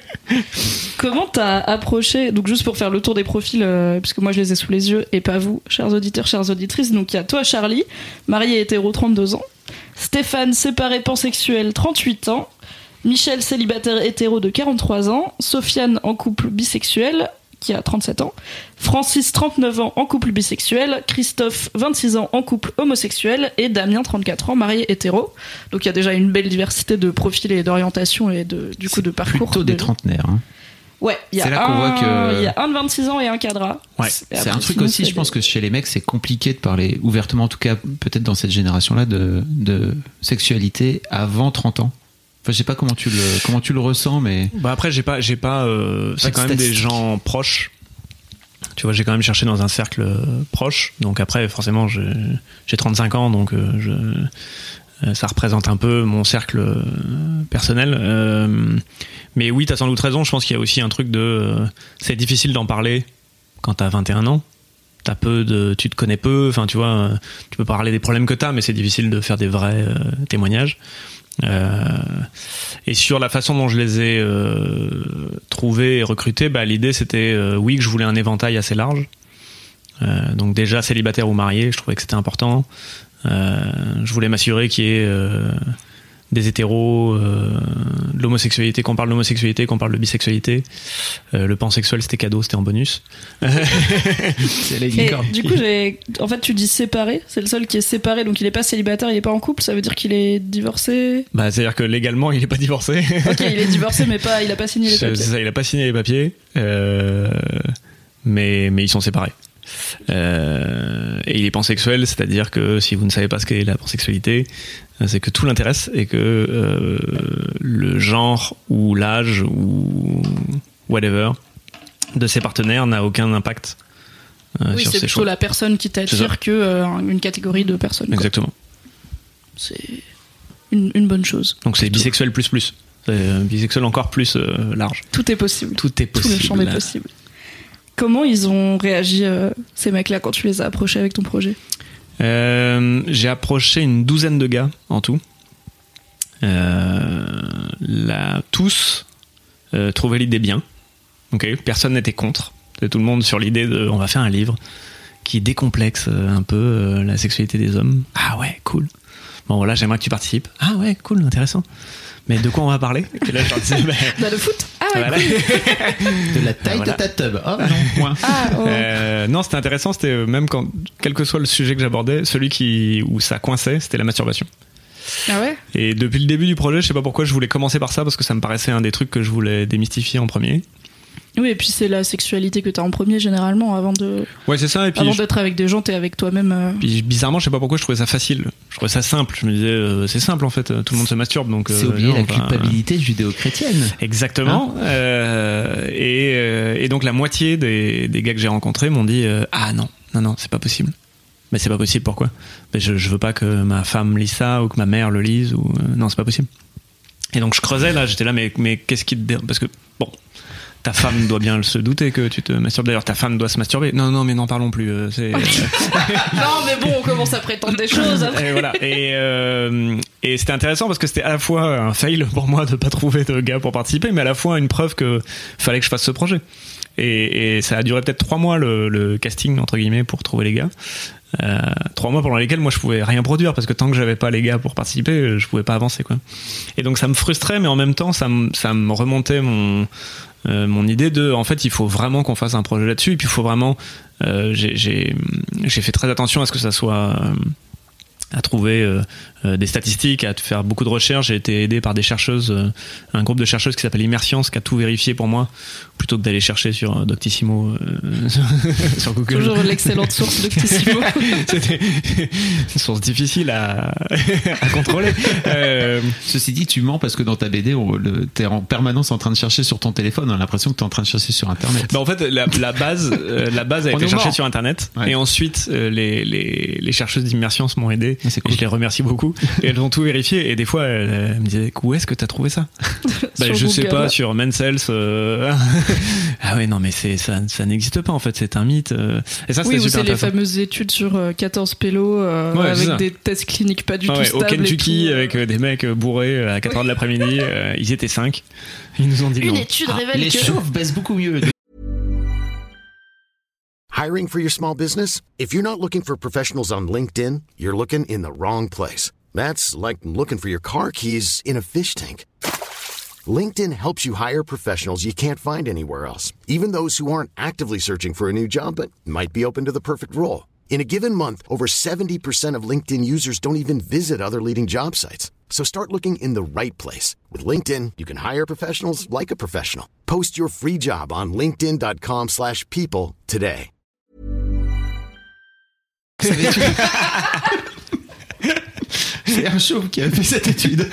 Comment t'as approché, donc juste pour faire le tour des profils, euh, puisque moi, je les ai sous les yeux, et pas vous, chers auditeurs, chères auditrices. Donc, il y a toi, Charlie, marié hétéro, trente-deux ans. Stéphane, séparé pansexuel, trente-huit ans. Michel, célibataire hétéro de quarante-trois ans. Sofiane, en couple bisexuel, qui a trente-sept ans. Francis, trente-neuf ans, en couple bisexuel. Christophe, vingt-six ans, en couple homosexuel. Et Damien, trente-quatre ans, marié hétéro. Donc il y a déjà une belle diversité de profils et d'orientation et de, du coup de parcours. Plutôt des trentenaires. Hein. Ouais, il y, a un, que... il y a un de vingt-six ans et un cadra. Ouais, c'est, c'est un truc aussi, je pense des... que chez les mecs, c'est compliqué de parler ouvertement, en tout cas peut-être dans cette génération-là, de, de sexualité avant trente ans. Enfin, je sais pas comment tu le comment tu le ressens, mais bah après j'ai pas j'ai pas euh, c'est quand même des gens proches. Tu vois, j'ai quand même cherché dans un cercle proche. Donc après, forcément, j'ai, j'ai trente-cinq ans, donc euh, je, euh, ça représente un peu mon cercle euh, personnel. Euh, mais oui, t'as sans doute raison. Je pense qu'il y a aussi un truc de, euh, c'est difficile d'en parler quand t'as vingt et un ans. T'as peu de, tu te connais peu. Enfin, tu vois, tu peux parler des problèmes que t'as, mais c'est difficile de faire des vrais euh, témoignages. Euh, et sur la façon dont je les ai euh, trouvés et recrutés, bah, l'idée c'était euh, oui que je voulais un éventail assez large, euh, donc déjà célibataire ou marié, je trouvais que c'était important. Euh, je voulais m'assurer qu'il y ait euh, des hétéros, euh, de l'homosexualité, qu'on parle d'homosexualité, qu'on parle de bisexualité. Euh, le pansexuel, c'était cadeau, c'était en bonus. C'est la licorne. Du coup, j'ai... en fait, tu dis séparé. C'est le seul qui est séparé, donc il est pas célibataire, il est pas en couple. Ça veut dire qu'il est divorcé. Bah, c'est-à-dire que légalement, il est pas divorcé. Ok, il est divorcé, mais pas, il a pas signé les papiers. C'est ça, il a pas signé les papiers, euh, mais mais ils sont séparés. Euh, et il est pansexuel, c'est-à-dire que si vous ne savez pas ce qu'est la pansexualité, c'est que tout l'intéresse et que euh, le genre ou l'âge ou whatever de ses partenaires n'a aucun impact euh, oui, sur ses choix. Oui, c'est plutôt la personne qui t'attire que euh, une catégorie de personnes. Quoi. Exactement. C'est une, une bonne chose. Donc c'est bisexuel plus plus. C'est bisexuel encore plus euh, large. Tout est possible. Tout est possible. Tout le champ est possible. Comment ils ont réagi, euh, ces mecs-là, quand tu les as approchés avec ton projet ? euh, J'ai approché une douzaine de gars en tout. Euh, là, tous euh, trouvaient l'idée bien. Okay. Personne n'était contre. C'était tout le monde sur l'idée de on va faire un livre qui décomplexe un peu euh, la sexualité des hommes. Ah ouais, cool. Bon voilà, j'aimerais que tu participes. Ah ouais, cool, intéressant. Mais de quoi on va parler ? Et là, je leur disais, bah, bah, le foot. Ah ouais, voilà. Cool. De la taille voilà. de ta tub. Oh non, point. Ah, oh. Euh, non, c'était intéressant. C'était même quand, quel que soit le sujet que j'abordais, celui qui où ça coinçait, c'était la masturbation. Ah ouais ? Et depuis le début du projet, je sais pas pourquoi je voulais commencer par ça parce que ça me paraissait un des trucs que je voulais démystifier en premier. Oui, et puis c'est la sexualité que t'as en premier généralement avant de. Ouais, c'est ça. Et puis avant je... d'être avec des gens, t'es avec toi-même. Euh... Puis bizarrement, je sais pas pourquoi je trouvais ça facile. Je trouvais ça simple. Je me disais, euh, c'est simple en fait. Tout le monde se masturbe, donc. C'est euh, oublier non, la enfin, culpabilité judéo-chrétienne. Exactement. Hein euh, et, euh, et donc la moitié des, des gars que j'ai rencontrés m'ont dit, euh, ah non, non, non, c'est pas possible. Mais c'est pas possible. Pourquoi ? Mais je, je veux pas que ma femme lise ça ou que ma mère le lise ou euh, non, c'est pas possible. Et donc je creusais là. J'étais là, mais mais qu'est-ce qui te dérange ? Parce que bon. Ta femme doit bien se douter que tu te masturbes. D'ailleurs, ta femme doit se masturber. Non, non, mais n'en parlons plus. Euh, c'est... non, mais bon, on commence à prétendre des choses après. Et voilà. Et, euh, et c'était intéressant parce que c'était à la fois un fail pour moi de pas trouver de gars pour participer, mais à la fois une preuve que fallait que je fasse ce projet. Et, et ça a duré peut-être trois mois le, le casting entre guillemets pour trouver les gars. Euh, trois mois pendant lesquels moi je pouvais rien produire parce que tant que j'avais pas les gars pour participer, je pouvais pas avancer quoi. Et donc ça me frustrait, mais en même temps ça me ça me remontait mon Euh, mon idée de en fait il faut vraiment qu'on fasse un projet là-dessus et puis il faut vraiment euh, j'ai, j'ai, j'ai fait très attention à ce que ça soit euh, à trouver euh, euh, des statistiques, à faire beaucoup de recherches. J'ai été aidé par des chercheuses, euh, un groupe de chercheuses qui s'appelle Immerscience, qui a tout vérifié pour moi, plutôt que d'aller chercher sur euh, Doctissimo euh, sur Google. Toujours l'excellente source Doctissimo. C'était une source difficile à, à contrôler. Euh, Ceci dit, tu mens parce que dans ta B D, on, le, t'es en permanence en train de chercher sur ton téléphone. On a l'impression que t'es en train de chercher sur Internet. Bah en fait, la, la base, euh, la base a on été cherchée mort. sur Internet, ouais. Et ensuite euh, les, les les chercheuses d'Immerscience m'ont aidé. C'est cool. Et je les remercie beaucoup. Et elles ont tout vérifié. Et des fois, elles, elles me disaient, où est-ce que t'as trouvé ça? Bah, je Google. sais pas, sur Men's Health. Euh... ah ouais, non, mais c'est ça, ça n'existe pas en fait. C'est un mythe. Et ça, oui, c'était super c'est les fameuses études sur quatorze pélos euh, ouais, avec des tests cliniques pas du ah tout ouais, stables. Au Kentucky, tout, avec des mecs bourrés à quatre heures de l'après-midi, euh, ils étaient cinq. Ils nous ont dit Une non. étude ah, révèle les que... chauves baissent beaucoup mieux. Hiring for your small business? If you're not looking for professionals on LinkedIn, you're looking in the wrong place. That's like looking for your car keys in a fish tank. LinkedIn helps you hire professionals you can't find anywhere else, even those who aren't actively searching for a new job but might be open to the perfect role. In a given month, over seventy percent of LinkedIn users don't even visit other leading job sites. So start looking in the right place. With LinkedIn, you can hire professionals like a professional. Post your free job on linkedin.com slash people today. C'est un chauve qui a fait cette étude.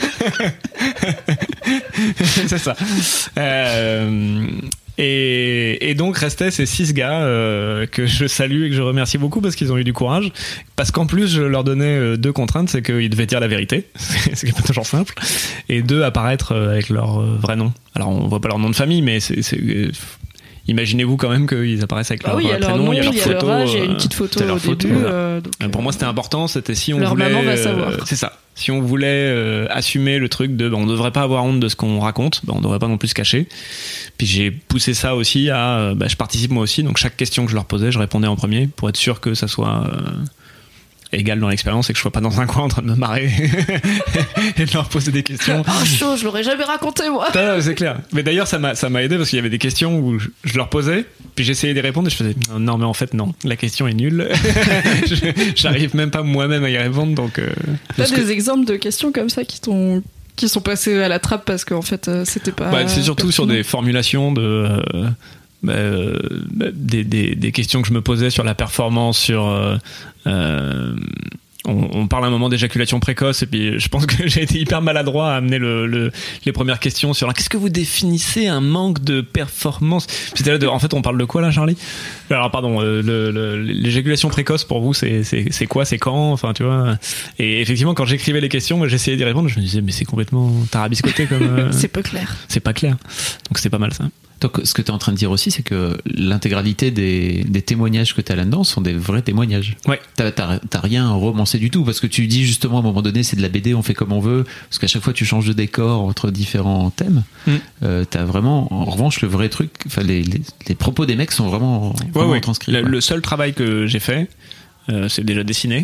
C'est ça. Euh, et, et donc restaient ces six gars euh, que je salue et que je remercie beaucoup parce qu'ils ont eu du courage. Parce qu'en plus, je leur donnais deux contraintes, c'est qu'ils devaient dire la vérité, ce qui n'est pas toujours simple, et deux, apparaître avec leur vrai nom. Alors on voit pas leur nom de famille, mais c'est... c'est imaginez-vous quand même qu'ils apparaissent avec leur ah oui, prénom, nom, il y a leur il y a photo, leur âge, il y a une petite photo au photo, début. voilà. Euh, donc, Pour moi, c'était important. C'était si on leur voulait, maman va savoir. Euh, c'est ça. Si on voulait euh, assumer le truc de, ben, on ne devrait pas avoir honte de ce qu'on raconte, ben, on ne devrait pas non plus se cacher. Puis j'ai poussé ça aussi à, ben, je participe moi aussi. Donc chaque question que je leur posais, je répondais en premier pour être sûr que ça soit euh, égal dans l'expérience et que je sois pas dans un coin en train de me marrer et de leur poser des questions. Oh chaud, je l'aurais jamais raconté moi. Ah, c'est clair. Mais d'ailleurs ça m'a ça m'a aidé parce qu'il y avait des questions où je, je leur posais, puis j'essayais d'y répondre et je faisais non mais en fait non, la question est nulle. je, j'arrive même pas moi-même à y répondre donc. Euh, T'as des que... exemples de questions comme ça qui t'ont qui sont passées à la trappe parce qu'en fait euh, c'était pas. Bah, c'est surtout pertinent. sur des formulations de. Euh, Bah, euh, des, des, des questions que je me posais sur la performance, sur euh, euh, on, on parle à un moment d'éjaculation précoce et puis je pense que j'ai été hyper maladroit à amener le, le, les premières questions sur là, qu'est-ce que vous définissez un manque de performance. C'était là de, en fait on parle de quoi là Charlie? Alors pardon, euh, le, le, l'éjaculation précoce pour vous c'est, c'est, c'est quoi, c'est quand, enfin tu vois. Et effectivement quand j'écrivais les questions, j'essayais d'y répondre, je me disais mais c'est complètement tarabiscoté comme. Euh, c'est pas clair. C'est pas clair. Donc c'est pas mal ça. Donc, ce que tu es en train de dire aussi, c'est que l'intégralité des, des témoignages que tu as là-dedans sont des vrais témoignages. Ouais. T'as, t'as, t'as rien romancé du tout, parce que tu dis justement à un moment donné, c'est de la B D, on fait comme on veut, parce qu'à chaque fois tu changes de décor entre différents thèmes. Mm. Euh, t'as vraiment, en revanche, le vrai truc, enfin, les, les, les propos des mecs sont vraiment, vraiment ouais, ouais. transcrits. Le, le seul travail que j'ai fait, Euh, c'est déjà dessiné.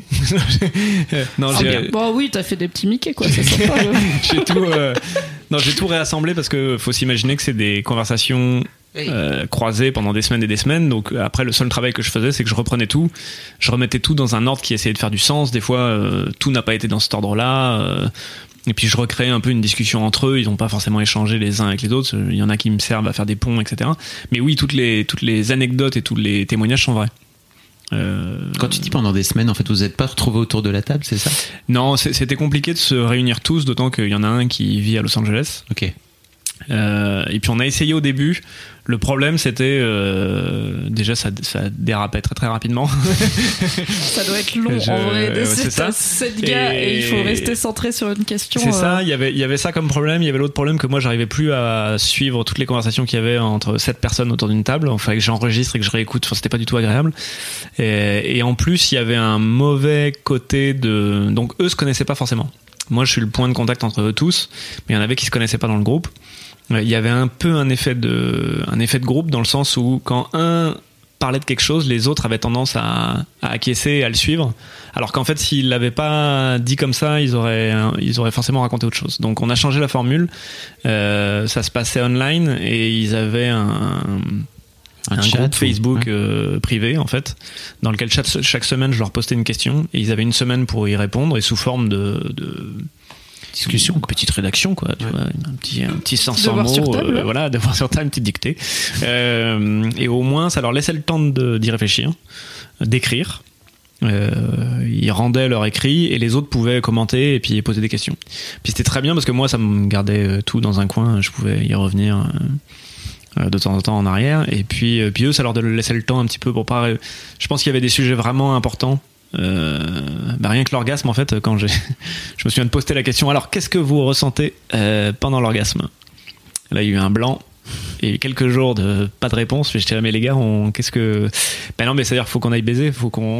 non, ah j'ai... Bon, oui, t'as fait des petits Mickey, quoi. C'est sympa. j'ai tout, euh... non, j'ai tout réassemblé parce que faut s'imaginer que c'est des conversations euh, croisées pendant des semaines et des semaines. Donc après, le seul travail que je faisais, c'est que je reprenais tout, je remettais tout dans un ordre qui essayait de faire du sens. Des fois, euh, tout n'a pas été dans cet ordre-là. Euh... Et puis je recréais un peu une discussion entre eux. Ils n'ont pas forcément échangé les uns avec les autres. Il y en a qui me servent à faire des ponts, et cetera. Mais oui, toutes les toutes les anecdotes et tous les témoignages sont vrais. Euh... Quand tu dis pendant des semaines, en fait, vous n'êtes pas retrouvés autour de la table, c'est ça ? Non, c'était compliqué de se réunir tous, d'autant qu'il y en a un qui vit à Los Angeles. Ok. Euh, et puis on a essayé au début. Le problème, c'était euh, déjà ça, ça dérapait très très rapidement. Ça doit être long Je, en vrai. De c'est ça. Sept gars et... et il faut rester centré sur une question. C'est euh... ça. Il y avait il y avait ça comme problème. Il y avait l'autre problème que moi j'arrivais plus à suivre toutes les conversations qu'il y avait entre sept personnes autour d'une table. Il fallait que j'enregistre et que je réécoute. Enfin, c'était pas du tout agréable. Et, et en plus, il y avait un mauvais côté de. Donc eux se connaissaient pas forcément. Moi, je suis le point de contact entre eux tous, mais il y en avait qui se connaissaient pas dans le groupe. Il y avait un peu un effet de, un effet de groupe dans le sens où quand un parlait de quelque chose, les autres avaient tendance à, à acquiescer et à le suivre. Alors qu'en fait, s'ils l'avaient pas dit comme ça, ils auraient, ils auraient forcément raconté autre chose. Donc on a changé la formule. Euh, ça se passait online et ils avaient un, un, un groupe Facebook ouais. euh, privé en fait, dans lequel chaque, chaque semaine je leur postais une question et ils avaient une semaine pour y répondre et sous forme de, de discussion, une petite rédaction quoi, tu ouais. vois, un petit un petit cinq cents mots, sur table, euh, voilà, devoir sur table, une petite dictée, euh, et au moins ça leur laissait le temps de, d'y réfléchir, d'écrire. Euh, ils rendaient leur écrit et les autres pouvaient commenter et puis poser des questions. Puis c'était très bien parce que moi ça me gardait tout dans un coin, je pouvais y revenir euh, de temps en temps en arrière. Et puis, euh, puis eux ça leur laissait le temps un petit peu pour pas. Je pense qu'il y avait des sujets vraiment importants. Euh, bah rien que l'orgasme en fait quand j'ai je me souviens de poster la question alors qu'est-ce que vous ressentez euh, pendant l'orgasme, là il y a eu un blanc et quelques jours de pas de réponse. Je dirais mais les gars on qu'est-ce que ben non mais c'est à dire faut qu'on aille baiser, faut qu'on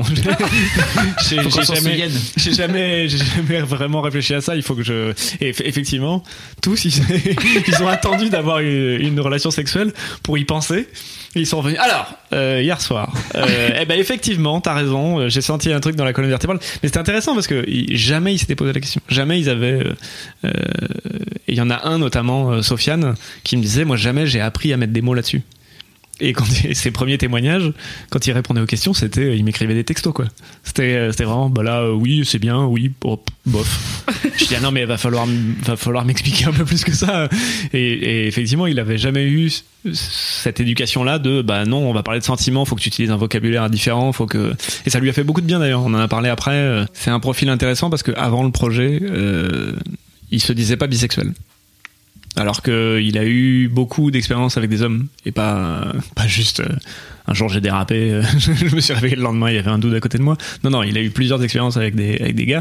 j'ai, faut qu'on j'ai jamais j'ai jamais j'ai jamais vraiment réfléchi à ça. Il faut que je et effectivement tous ils, ils ont attendu d'avoir une, une relation sexuelle pour y penser. Ils sont revenus. Alors, euh, hier soir, euh, eh ben effectivement, t'as raison. J'ai senti un truc dans la colonne vertébrale, mais c'était intéressant parce que ils, jamais ils s'étaient posé la question. Jamais ils avaient. Euh, et il y en a un notamment, euh, Sofiane, qui me disait, moi jamais j'ai appris à mettre des mots là-dessus. Et quand ses premiers témoignages, quand il répondait aux questions, c'était, il m'écrivait des textos quoi. C'était, c'était vraiment, bah là, euh, oui, c'est bien, oui, oh, bof. Je dis ah non mais va falloir, va falloir m'expliquer un peu plus que ça. Et, et effectivement, il avait jamais eu cette éducation-là de, bah non, on va parler de sentiments, faut que tu utilises un vocabulaire différent, faut que. Et ça lui a fait beaucoup de bien d'ailleurs. On en a parlé après. C'est un profil intéressant parce que avant le projet, euh, il se disait pas bisexuel. Alors qu'il a eu beaucoup d'expériences avec des hommes et pas pas juste euh, un jour j'ai dérapé, euh, je me suis réveillé le lendemain il y avait un dude à côté de moi. Non non, il a eu plusieurs expériences avec des avec des gars.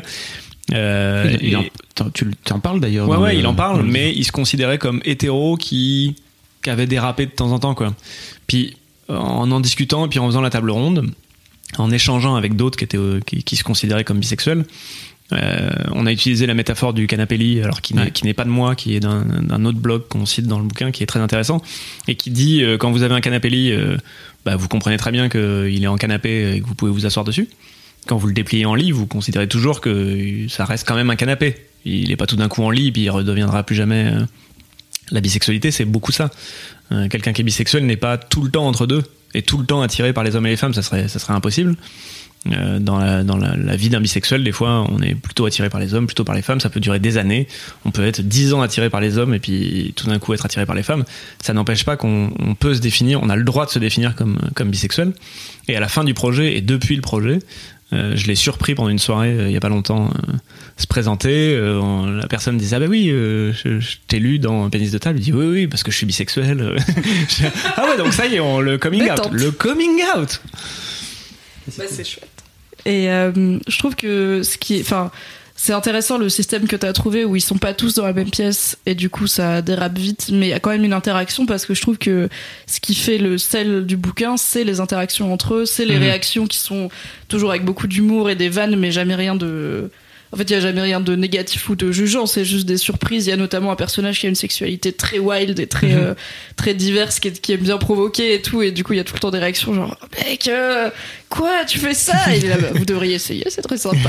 Euh, il, il en, tu, tu en parles d'ailleurs. Ouais ouais, le, il en parle, mais il se considérait comme hétéro qui qui avait dérapé de temps en temps quoi. Puis en en discutant et puis en faisant la table ronde, en échangeant avec d'autres qui étaient euh, qui, qui se considéraient comme bisexuels. Euh, on a utilisé la métaphore du canapé-lit, alors qui, ouais. n'est, qui n'est pas de moi, qui est d'un, d'un autre blog qu'on cite dans le bouquin, qui est très intéressant, et qui dit euh, quand vous avez un canapé-lit, euh, bah, vous comprenez très bien qu'il est en canapé et que vous pouvez vous asseoir dessus. Quand vous le dépliez en lit, vous considérez toujours que ça reste quand même un canapé. Il n'est pas tout d'un coup en lit, puis il redeviendra plus jamais. Euh... La bisexualité, c'est beaucoup ça. Euh, quelqu'un qui est bisexuel n'est pas tout le temps entre deux, et tout le temps attiré par les hommes et les femmes, ça serait, ça serait impossible. Euh, dans la, dans la, la vie d'un bisexuel, des fois, on est plutôt attiré par les hommes, plutôt par les femmes. Ça peut durer des années. On peut être dix ans attiré par les hommes et puis tout d'un coup être attiré par les femmes. Ça n'empêche pas qu'on on peut se définir, on a le droit de se définir comme, comme bisexuel. Et à la fin du projet et depuis le projet, euh, je l'ai surpris pendant une soirée, euh, il y a pas longtemps, euh, se présenter. Euh, on, la personne disait ah bah oui, euh, je, je t'ai lu dans Pénis de table. Il dit oui oui parce que je suis bisexuel. Ah ouais donc ça y est, on, le coming out, le coming out. Bah, c'est chouette. Et euh, je trouve que ce qui est, enfin, c'est intéressant le système que t'as trouvé où ils sont pas tous dans la même pièce et du coup ça dérape vite, mais il y a quand même une interaction parce que je trouve que ce qui fait le sel du bouquin, c'est les interactions entre eux, c'est les mmh. réactions qui sont toujours avec beaucoup d'humour et des vannes, mais jamais rien de... En fait, il y a jamais rien de négatif ou de jugeant, c'est juste des surprises. Il y a notamment un personnage qui a une sexualité très wild et très, mmh. euh, très diverse, qui, est, qui aime bien provoquer et tout, et du coup, il y a tout le temps des réactions genre « Mec, euh, quoi, tu fais ça ?» Et il est là, bah, vous devriez essayer, c'est très sympa.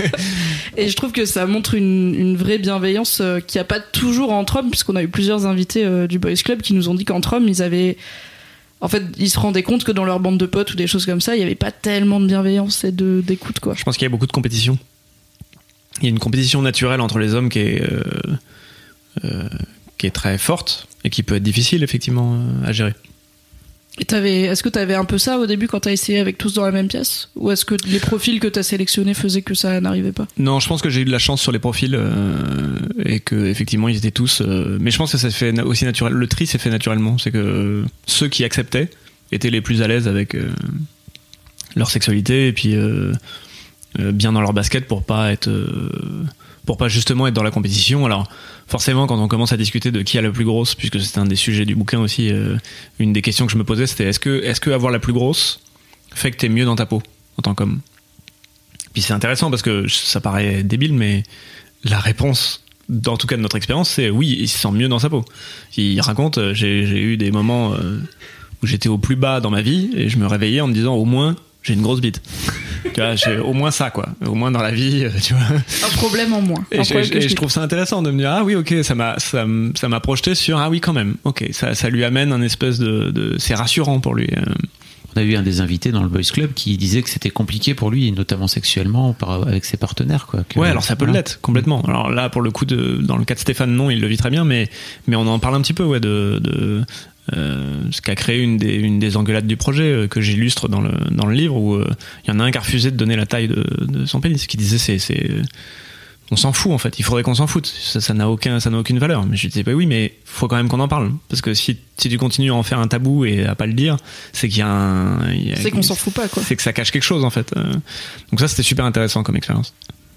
Et je trouve que ça montre une, une vraie bienveillance euh, qu'il n'y a pas toujours entre hommes, puisqu'on a eu plusieurs invités euh, du Boys Club qui nous ont dit qu'entre hommes, ils avaient... En fait, ils se rendaient compte que dans leur bande de potes ou des choses comme ça, il n'y avait pas tellement de bienveillance et de, d'écoute, quoi. Je pense qu'il y a beaucoup de compétition. Il y a une compétition naturelle entre les hommes qui est, euh, euh, qui est très forte et qui peut être difficile, effectivement, à gérer. Et t'avais, est-ce que tu avais un peu ça au début quand tu as essayé avec tous dans la même pièce ? Ou est-ce que les profils que tu as sélectionnés faisaient que ça n'arrivait pas ? Non, je pense que j'ai eu de la chance sur les profils euh, et qu'effectivement ils étaient tous... Euh, mais je pense que ça se fait aussi naturellement. Le tri s'est fait naturellement. C'est que ceux qui acceptaient étaient les plus à l'aise avec euh, leur sexualité et puis euh, euh, bien dans leur basket pour pas être... Euh, pour pas justement être dans la compétition. Alors forcément quand on commence à discuter de qui a la plus grosse, puisque c'était un des sujets du bouquin aussi, euh, une des questions que je me posais c'était est-ce que, est-ce que avoir la plus grosse fait que t'es mieux dans ta peau en tant qu'homme ? Puis c'est intéressant parce que ça paraît débile, mais la réponse, en tout cas de notre expérience, c'est oui, il se sent mieux dans sa peau. Il raconte, j'ai, j'ai eu des moments euh, où j'étais au plus bas dans ma vie et je me réveillais en me disant au moins j'ai une grosse bite. Tu vois, j'ai au moins ça, quoi. Au moins dans la vie, tu vois. Un problème en moins. Et, je, et je trouve ça intéressant de me dire, ah oui, ok, ça m'a, ça, ça m'a projeté sur, ah oui, quand même. Ok, ça, ça lui amène un espèce de, de, c'est rassurant pour lui. On a eu un des invités dans le Boys Club qui disait que c'était compliqué pour lui, notamment sexuellement, par, avec ses partenaires, quoi. Que, ouais, alors ça peut voilà. l'être, complètement. Alors là, pour le coup, de, dans le cas de Stéphane, non, il le vit très bien, mais, mais on en parle un petit peu, ouais, de, de, Euh, ce qui a créé une des, une des engueulades du projet euh, que j'illustre dans le, dans le livre où il euh, y en a un qui a refusé de donner la taille de, de son pénis, qui disait c'est, c'est, on s'en fout en fait, il faudrait qu'on s'en foute, ça, ça n'a aucun, ça n'a aucune valeur. Mais je disais bah oui, mais faut quand même qu'on en parle parce que si, si tu continues à en faire un tabou et à pas le dire, c'est qu'il y a un, il y a, c'est qu'on s'en fout pas quoi. C'est que ça cache quelque chose en fait. Euh, donc ça c'était super intéressant comme expérience.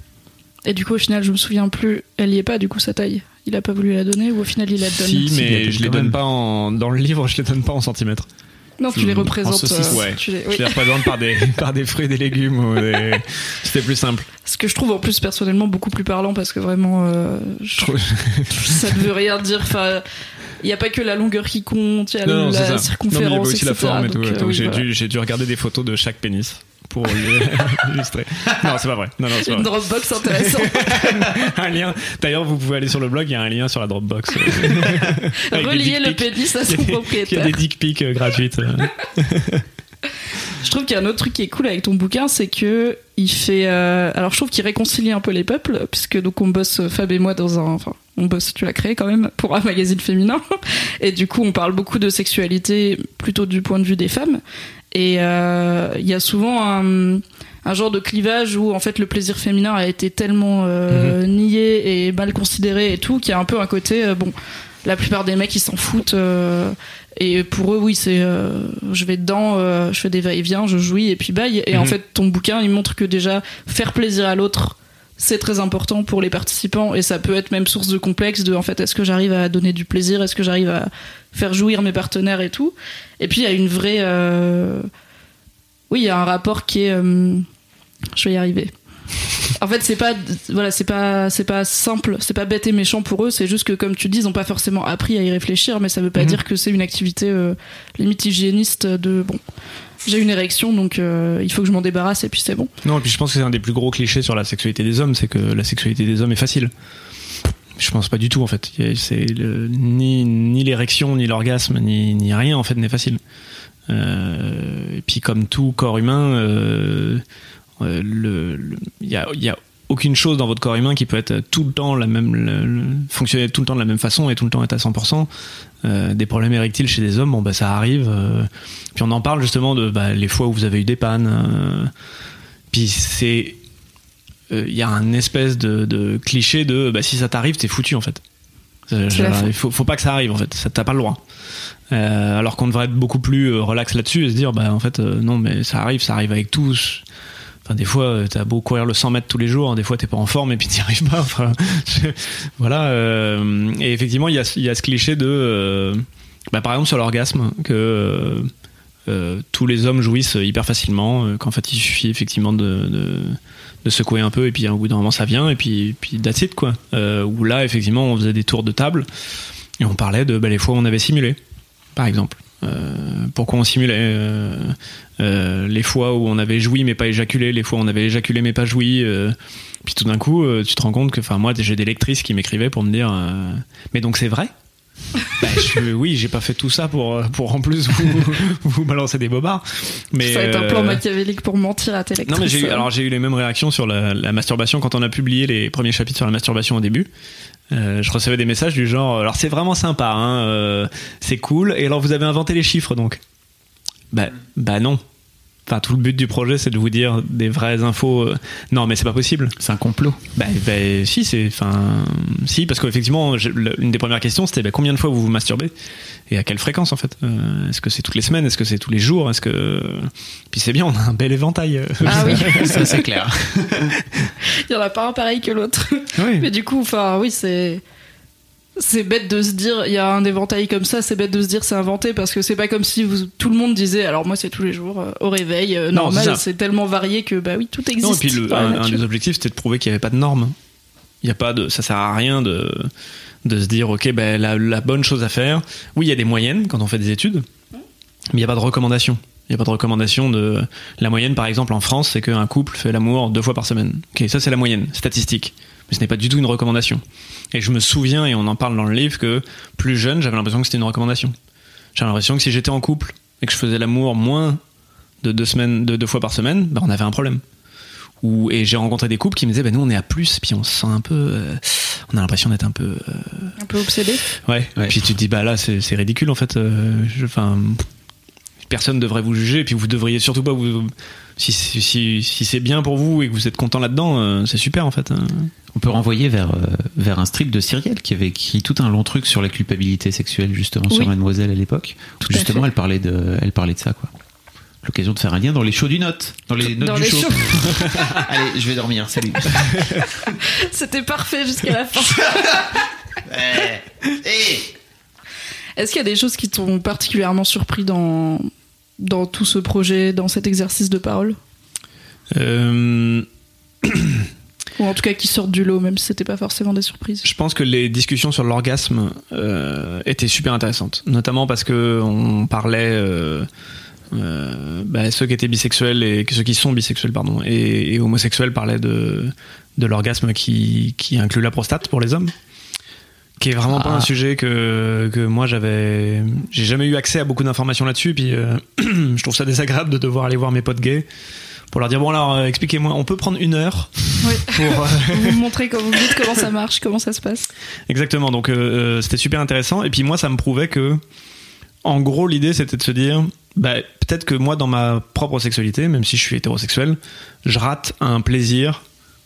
Et du coup au final je me souviens plus, elle y est pas du coup sa taille. Il a pas voulu la donner ou au final il la donne ? Si, mais je les donne pas en, dans le livre, je les donne pas en centimètres. Non, tu les représentes. Euh, ouais. Tu les, oui. Je les représente par des, par des fruits et des légumes. Ou des... C'était plus simple. Ce que je trouve en plus personnellement beaucoup plus parlant parce que vraiment, euh, je trouve... ça ne veut rien dire. Enfin, il n'y a pas que la longueur qui compte, il y a non, la non, circonférence, non, mais il y avait aussi et cetera. La forme et tout. Donc, donc euh, oui, j'ai, voilà. dû, j'ai dû regarder des photos de chaque pénis pour illustrer. Non, c'est pas vrai. Non, non, c'est Une pas vrai. Dropbox intéressante. Un lien. D'ailleurs, vous pouvez aller sur le blog, il y a un lien sur la Dropbox. Relier le pénis à son propriétaire. Il y a des dick pics euh, gratuites. Je trouve qu'il y a un autre truc qui est cool avec ton bouquin, c'est que il fait. Euh, alors, je trouve qu'il réconcilie un peu les peuples, puisque donc on bosse Fab et moi dans un. Enfin, on bosse. Tu l'as créé quand même pour un magazine féminin, et du coup, on parle beaucoup de sexualité plutôt du point de vue des femmes. Et il euh, y a souvent un, un genre de clivage où en fait le plaisir féminin a été tellement euh, mmh. nié et mal considéré et tout, qu'il y a un peu un côté euh, bon, la plupart des mecs ils s'en foutent euh, et pour eux oui c'est euh, je vais dedans, euh, je fais des va-et-vient, je jouis et puis bye. Et mmh. en fait ton bouquin il montre que déjà faire plaisir à l'autre c'est très important pour les participants et ça peut être même source de complexe de en fait est-ce que j'arrive à donner du plaisir, est-ce que j'arrive à faire jouir mes partenaires et tout. Et puis il y a une vraie euh... oui il y a un rapport qui est euh... je vais y arriver. En fait c'est pas voilà c'est pas c'est pas simple, c'est pas bête et méchant pour eux, c'est juste que comme tu dis ils ont pas forcément appris à y réfléchir, mais ça veut pas mmh. dire que c'est une activité euh, limite hygiéniste de bon j'ai une érection donc euh, il faut que je m'en débarrasse et puis c'est bon. Non, et puis je pense que c'est un des plus gros clichés sur la sexualité des hommes, c'est que la sexualité des hommes est facile. Je pense pas du tout en fait. C'est le, ni, ni l'érection, ni l'orgasme, ni, ni rien en fait n'est facile. Euh, et puis comme tout corps humain, euh, euh, le, le, y a, y a aucune chose dans votre corps humain qui peut être tout le temps la même, le, le, fonctionner tout le temps de la même façon et tout le temps être à cent pour cent. Euh, des problèmes érectiles chez des hommes, bon bah ça arrive. Euh, puis on en parle justement de bah, les fois où vous avez eu des pannes. Euh, puis c'est il euh, y a un espèce de, de cliché de bah, si ça t'arrive t'es foutu en fait. Euh, genre, il faut, faut pas que ça arrive en fait, ça t'as pas le droit. Euh, alors qu'on devrait être beaucoup plus relax là-dessus et se dire bah en fait euh, non mais ça arrive, ça arrive avec tous. Enfin, des fois, t'as beau courir le cent mètres tous les jours, des fois t'es pas en forme et puis t'y arrives pas. Enfin, je, voilà. Euh, et effectivement, il y a, il y a ce cliché de, euh, bah, par exemple sur l'orgasme, que euh, euh, tous les hommes jouissent hyper facilement, euh, qu'en fait il suffit effectivement de, de, de secouer un peu et puis au bout d'un moment ça vient et puis, puis that's it, quoi. Euh, où là, effectivement, on faisait des tours de table et on parlait de bah, les fois où on avait simulé, par exemple. Euh, pourquoi on simulait euh, euh, les fois où on avait joui mais pas éjaculé, les fois où on avait éjaculé mais pas joui, euh, puis tout d'un coup euh, tu te rends compte que, enfin moi j'ai des lectrices qui m'écrivaient pour me dire euh, mais donc c'est vrai. Bah, je, oui, j'ai pas fait tout ça pour, pour en plus vous, vous balancer des bobards. Mais, ça va être un euh, plan machiavélique pour mentir à tes lectrices. Non, mais j'ai eu, alors j'ai eu les mêmes réactions sur la, la masturbation quand on a publié les premiers chapitres sur la masturbation au début. Euh, je recevais des messages du genre alors c'est vraiment sympa, hein, euh, c'est cool, et alors vous avez inventé les chiffres donc. Bah, bah non. Enfin, tout le but du projet, c'est de vous dire des vraies infos. Non, mais c'est pas possible. C'est un complot. Bah, bah si, c'est. Enfin, si, parce qu'effectivement, une des premières questions, c'était bah, combien de fois vous vous masturbez et à quelle fréquence, en fait. Euh, est-ce que c'est toutes les semaines? Est-ce que c'est tous les jours? Est-ce que. Puis c'est bien, on a un bel éventail. Ah oui, ça c'est clair. Il y en a pas un pareil que l'autre. Oui. Mais du coup, enfin, oui, c'est. C'est bête de se dire, il y a un éventail comme ça, c'est bête de se dire c'est inventé parce que c'est pas comme si vous, tout le monde disait alors moi c'est tous les jours euh, au réveil euh, non, normal, c'est, c'est tellement varié que bah oui tout existe. Non, et puis le, un, un des objectifs c'était de prouver qu'il n'y avait pas de normes. Il y a pas de, ça sert à rien de de se dire ok ben la, la bonne chose à faire. Oui il y a des moyennes quand on fait des études, mais il n'y a pas de recommandation. Il n'y a pas de recommandation de la moyenne par exemple en France c'est qu'un couple fait l'amour deux fois par semaine. Ok, ça c'est la moyenne statistique. Mais ce n'est pas du tout une recommandation. Et je me souviens, et on en parle dans le livre, que plus jeune, j'avais l'impression que c'était une recommandation. J'avais l'impression que si j'étais en couple et que je faisais l'amour moins de deux semaines, de deux fois par semaine, bah on avait un problème. Ou, et j'ai rencontré des couples qui me disaient, bah nous on est à plus, puis on se sent un peu, euh, on a l'impression d'être un peu, euh, un peu obsédé. Ouais. ouais. Puis tu te dis, bah là c'est, c'est ridicule en fait. Enfin, euh, personne devrait vous juger, et puis vous devriez surtout pas vous. Si, si, si, si c'est bien pour vous et que vous êtes content là-dedans, euh, c'est super en fait. On peut renvoyer vers, euh, vers un strip de Cyrielle qui avait écrit tout un long truc sur la culpabilité sexuelle justement oui. sur Mademoiselle à l'époque. Tout justement elle parlait, de, elle parlait de ça quoi. L'occasion de faire un lien dans les shows du Note. Dans les notes dans du les show. shows. Allez, je vais dormir, salut. C'était parfait jusqu'à la fin. hey. Hey. Est-ce qu'il y a des choses qui t'ont particulièrement surpris dans... dans tout ce projet, dans cet exercice de parole euh... Ou en tout cas qui sortent du lot, même si c'était pas forcément des surprises. Je pense que les discussions sur l'orgasme euh, étaient super intéressantes, notamment parce que on parlait euh, euh, bah, ceux qui étaient bisexuels et ceux qui sont bisexuels pardon et, et homosexuels parlaient de de l'orgasme qui qui inclut la prostate pour les hommes, qui est vraiment ah. pas un sujet que que moi j'avais j'ai jamais eu accès à beaucoup d'informations là-dessus, puis euh, je trouve ça désagréable de devoir aller voir mes potes gays pour leur dire bon alors euh, expliquez-moi, on peut prendre une heure oui. pour euh... vous montrer comment vous dites comment ça marche, comment ça se passe. Exactement, donc euh, c'était super intéressant, et puis moi ça me prouvait que en gros l'idée c'était de se dire bah peut-être que moi dans ma propre sexualité, même si je suis hétérosexuel, je rate un plaisir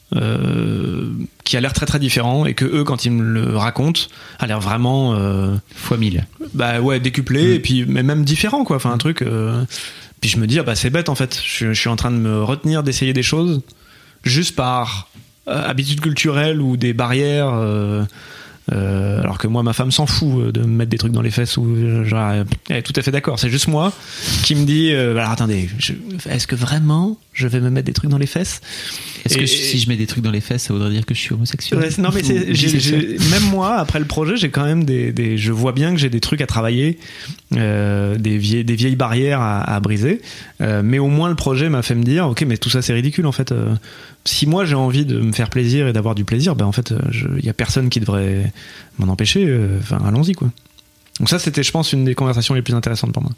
Euh, qui a l'air très très différent, et que eux quand ils me le racontent a l'air vraiment euh, fois mille bah ouais décuplé mmh. et puis mais même différent quoi, enfin un truc euh, puis je me dis ah bah c'est bête en fait, je, je suis en train de me retenir d'essayer des choses juste par euh, habitude culturelle ou des barrières euh, Euh, alors que moi ma femme s'en fout de me mettre des trucs dans les fesses, ou genre elle est tout à fait d'accord, c'est juste moi qui me dit euh, alors attendez je, est-ce que vraiment je vais me mettre des trucs dans les fesses, est-ce et, que si je mets des trucs dans les fesses ça voudrait dire que je suis homosexuel? Ouais, non mais c'est, j'ai, j'ai, même moi après le projet j'ai quand même des, des je vois bien que j'ai des trucs à travailler, euh, des, vieilles, des vieilles barrières à, à briser, euh, mais au moins le projet m'a fait me dire ok mais tout ça c'est ridicule en fait, euh, si moi j'ai envie de me faire plaisir et d'avoir du plaisir, ben en fait il y a personne qui devrait m'en empêcher, enfin euh, allons-y quoi. Donc ça c'était je pense une des conversations les plus intéressantes pour moi.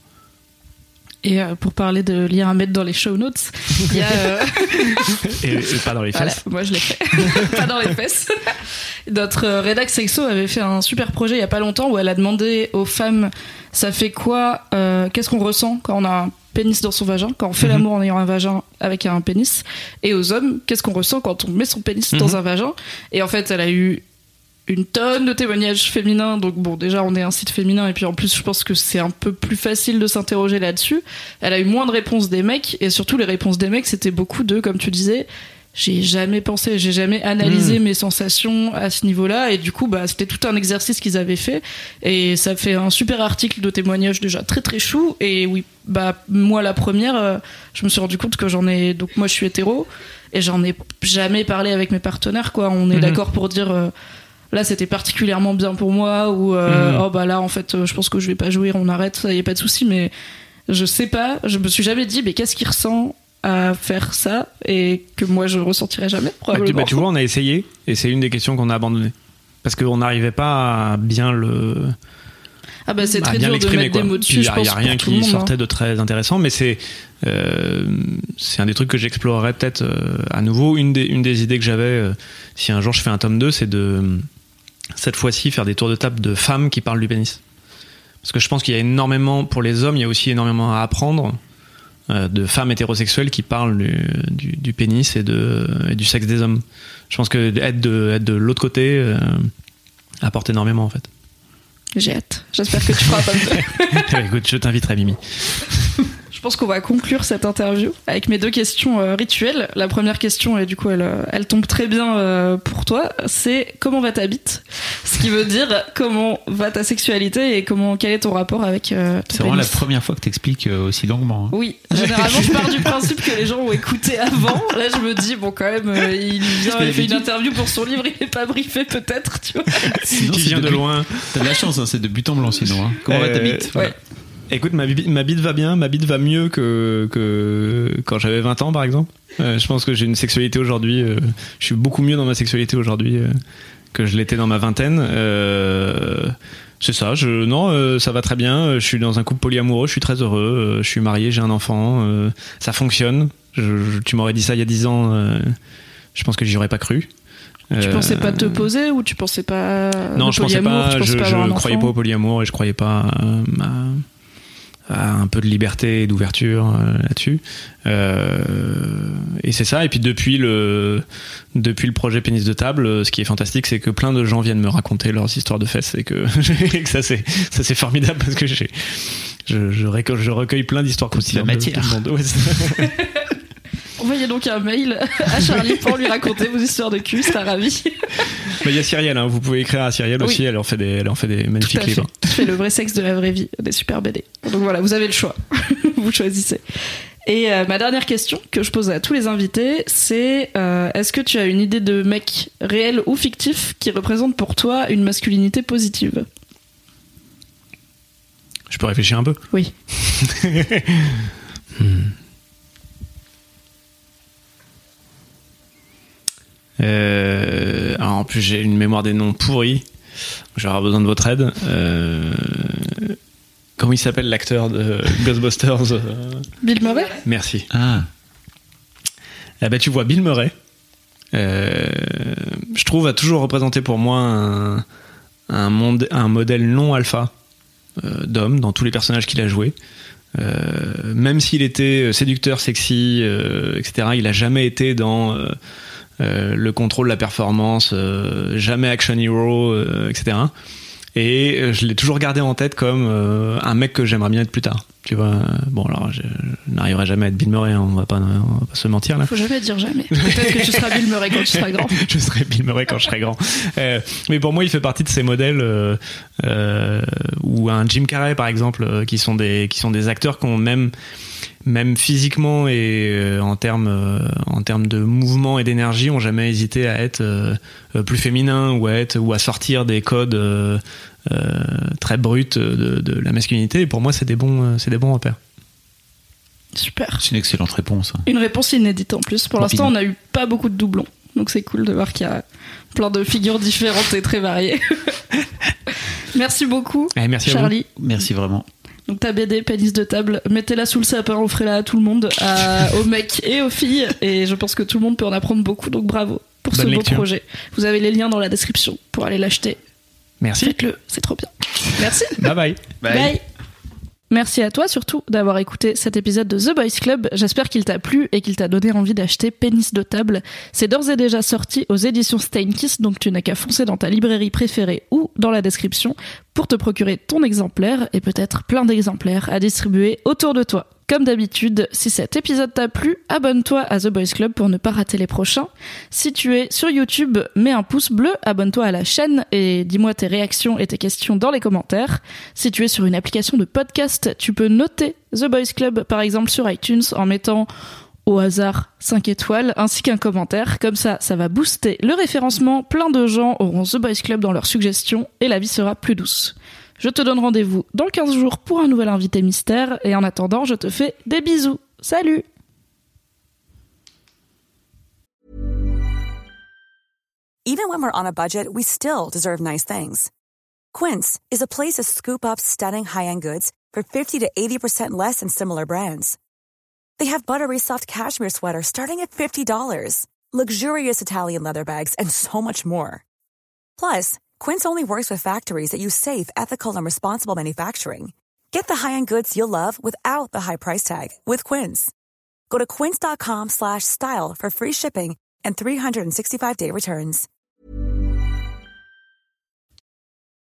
Et euh, pour parler de lire à mettre dans les show notes, il y a euh... et, et pas dans les fesses. Voilà, moi je l'ai fait. Pas dans les fesses. Notre euh, rédac sexo avait fait un super projet il y a pas longtemps où elle a demandé aux femmes ça fait quoi, euh, qu'est-ce qu'on ressent quand on a un pénis dans son vagin, quand on fait mm-hmm. l'amour en ayant un vagin avec un pénis, et aux hommes qu'est-ce qu'on ressent quand on met son pénis mm-hmm. dans un vagin. Et en fait elle a eu une tonne de témoignages féminins, donc bon, déjà on est un site féminin, et puis en plus je pense que c'est un peu plus facile de s'interroger là-dessus. Elle a eu moins de réponses des mecs, et surtout les réponses des mecs c'était beaucoup de, comme tu disais, j'ai jamais pensé, j'ai jamais analysé mmh. mes sensations à ce niveau-là, et du coup bah c'était tout un exercice qu'ils avaient fait, et ça fait un super article de témoignage déjà très très chou. Et oui, bah moi la première, euh, je me suis rendu compte que j'en ai, donc moi je suis hétéro, et j'en ai jamais parlé avec mes partenaires, quoi. On est mmh. d'accord pour dire euh, là c'était particulièrement bien pour moi, ou euh, mmh. oh bah là en fait je pense que je vais pas jouir, on arrête, ça y a pas de souci. Mais je sais pas, je me suis jamais dit mais qu'est-ce qu'il ressent à faire ça, et que moi je ressentirais jamais probablement. Bah, tu, bah, tu vois, on a essayé, et c'est une des questions qu'on a abandonnées parce qu'on n'arrivait pas à bien le ah bah c'est très dur de mettre quoi. Des mots dessus. Il y a, y a rien qui monde, sortait hein. de très intéressant, mais c'est euh, c'est un des trucs que j'explorerais peut-être euh, à nouveau. Une des une des idées que j'avais, euh, si un jour je fais un tome deux, c'est de cette fois-ci faire des tours de table de femmes qui parlent du pénis, parce que je pense qu'il y a énormément, pour les hommes il y a aussi énormément à apprendre euh, de femmes hétérosexuelles qui parlent du, du, du pénis et, de, et du sexe des hommes. Je pense que être de, être de l'autre côté euh, apporte énormément en fait. J'ai hâte. J'espère que tu feras pas de... Écoute, je t'inviterai, Mimi. Je pense qu'on va conclure cette interview avec mes deux questions euh, rituelles. La première question, et du coup elle, elle tombe très bien euh, pour toi, c'est comment va ta bite ? Ce qui veut dire comment va ta sexualité et comment, quel est ton rapport avec euh, ton C'est vraiment pénis. La première fois que t'expliques euh, aussi longuement. Hein. Oui, généralement je pars du principe que les gens ont écouté avant. Là je me dis, bon quand même, euh, il vient, il fait une interview pour son livre, il n'est pas briefé peut-être, tu vois. Sinon, qui vient de, de loin. T'as de la chance, hein, c'est de but en blanc sinon. Hein. Comment euh, va ta bite ? Voilà. Ouais. Écoute, ma bite, ma bite va bien, ma bite va mieux que, que quand j'avais vingt ans par exemple. Euh, je pense que j'ai une sexualité aujourd'hui, euh, je suis beaucoup mieux dans ma sexualité aujourd'hui euh, que je l'étais dans ma vingtaine. Euh, c'est ça, je, non, euh, ça va très bien, je suis dans un couple polyamoureux, je suis très heureux, euh, je suis marié, j'ai un enfant, euh, ça fonctionne. Je, je, tu m'aurais dit ça il y a dix ans, euh, je pense que j'y aurais pas cru. Tu euh, pensais pas te poser, ou tu pensais pas non, je pensais pas, tu pensais je, pas je croyais pas au polyamour, et je croyais pas euh, à, à un peu de liberté et d'ouverture euh, là-dessus. Euh, et c'est ça. Et puis depuis le depuis le projet Pénis de table, ce qui est fantastique, c'est que plein de gens viennent me raconter leurs histoires de fesses, et que, et que ça c'est ça c'est formidable, parce que j'ai je je recueille, je recueille plein d'histoires croustillantes de tout le monde. Ouais, envoyez donc un mail à Charlie pour lui raconter vos histoires de cul, ça ravi. Mais il y a Cyrielle, hein, vous pouvez écrire à Cyrielle aussi, oui. elle en fait des, elle en fait des magnifiques livres. Elle fait le vrai sexe de la vraie vie, des super B D. Donc voilà, vous avez le choix, vous choisissez. Et euh, ma dernière question que je pose à tous les invités, c'est euh, est-ce que tu as une idée de mec réel ou fictif qui représente pour toi une masculinité positive ? Je peux réfléchir un peu ? Oui. hmm. Euh, alors en plus j'ai une mémoire des noms pourris, je vais avoir besoin de votre aide. Euh, comment il s'appelle l'acteur de Ghostbusters ? Bill Murray. Merci. Ah. Eh ben tu vois, Bill Murray, euh, je trouve a toujours représenté pour moi un, un, monde, un modèle non alpha euh, d'homme dans tous les personnages qu'il a joués. Euh, même s'il était séducteur, sexy, euh, et cetera, il a jamais été dans euh, Euh, le contrôle de la performance, euh, jamais action hero, euh, et cetera. Et euh, je l'ai toujours gardé en tête comme euh, un mec que j'aimerais bien être plus tard. Tu vois, bon alors je, je n'arriverai jamais à être Bill Murray, hein, on va pas, on va pas se mentir là. Faut jamais dire jamais. Peut-être que tu seras Bill Murray quand tu seras grand. Je serai Bill Murray quand je serai grand. Euh, mais pour moi, il fait partie de ces modèles euh, euh, ou un Jim Carrey par exemple, euh, qui sont des qui sont des acteurs qui ont même même physiquement et euh, en termes euh, en termes de mouvement et d'énergie, ont jamais hésité à être euh, plus féminin, ou à être ou à sortir des codes euh, euh, très bruts de, de la masculinité. Et pour moi, c'est des bons c'est des bons repères. Super. C'est une excellente réponse. Une réponse inédite en plus. Pour l'instant, on n'a eu pas beaucoup de doublons, donc c'est cool de voir qu'il y a plein de figures différentes et très variées. Merci beaucoup, eh, merci Charlie. À vous. Merci vraiment. Donc ta B D, Pénis de table, mettez-la sous le sapin, offrez-la à tout le monde, à, aux mecs et aux filles, et je pense que tout le monde peut en apprendre beaucoup, donc bravo pour Bonne ce lecture. Beau projet. Vous avez les liens dans la description pour aller l'acheter. Merci. Faites-le, c'est trop bien. Merci. Bye bye. Bye. Bye. Merci à toi surtout d'avoir écouté cet épisode de The Boys Club. J'espère qu'il t'a plu et qu'il t'a donné envie d'acheter Pénis de table. C'est d'ores et déjà sorti aux éditions Steinkiss, donc tu n'as qu'à foncer dans ta librairie préférée ou dans la description pour te procurer ton exemplaire et peut-être plein d'exemplaires à distribuer autour de toi. Comme d'habitude, si cet épisode t'a plu, abonne-toi à The Boys Club pour ne pas rater les prochains. Si tu es sur YouTube, mets un pouce bleu, abonne-toi à la chaîne et dis-moi tes réactions et tes questions dans les commentaires. Si tu es sur une application de podcast, tu peux noter The Boys Club par exemple sur iTunes en mettant au hasard cinq étoiles ainsi qu'un commentaire. Comme ça, ça va booster le référencement. Plein de gens auront The Boys Club dans leurs suggestions et la vie sera plus douce. Je te donne rendez-vous dans quinze jours pour un nouvel invité mystère et en attendant, je te fais des bisous. Salut! Even when we're on a budget, we still deserve nice things. Quince is a place to scoop up stunning high-end goods for fifty to eighty percent less than similar brands. They have buttery soft cashmere sweaters starting at fifty dollars, luxurious Italian leather bags, and so much more. Plus, Quince only works with factories that use safe, ethical, and responsible manufacturing. Get the high-end goods you'll love without the high price tag with Quince. Go to quince.com slash style for free shipping and three sixty-five day returns.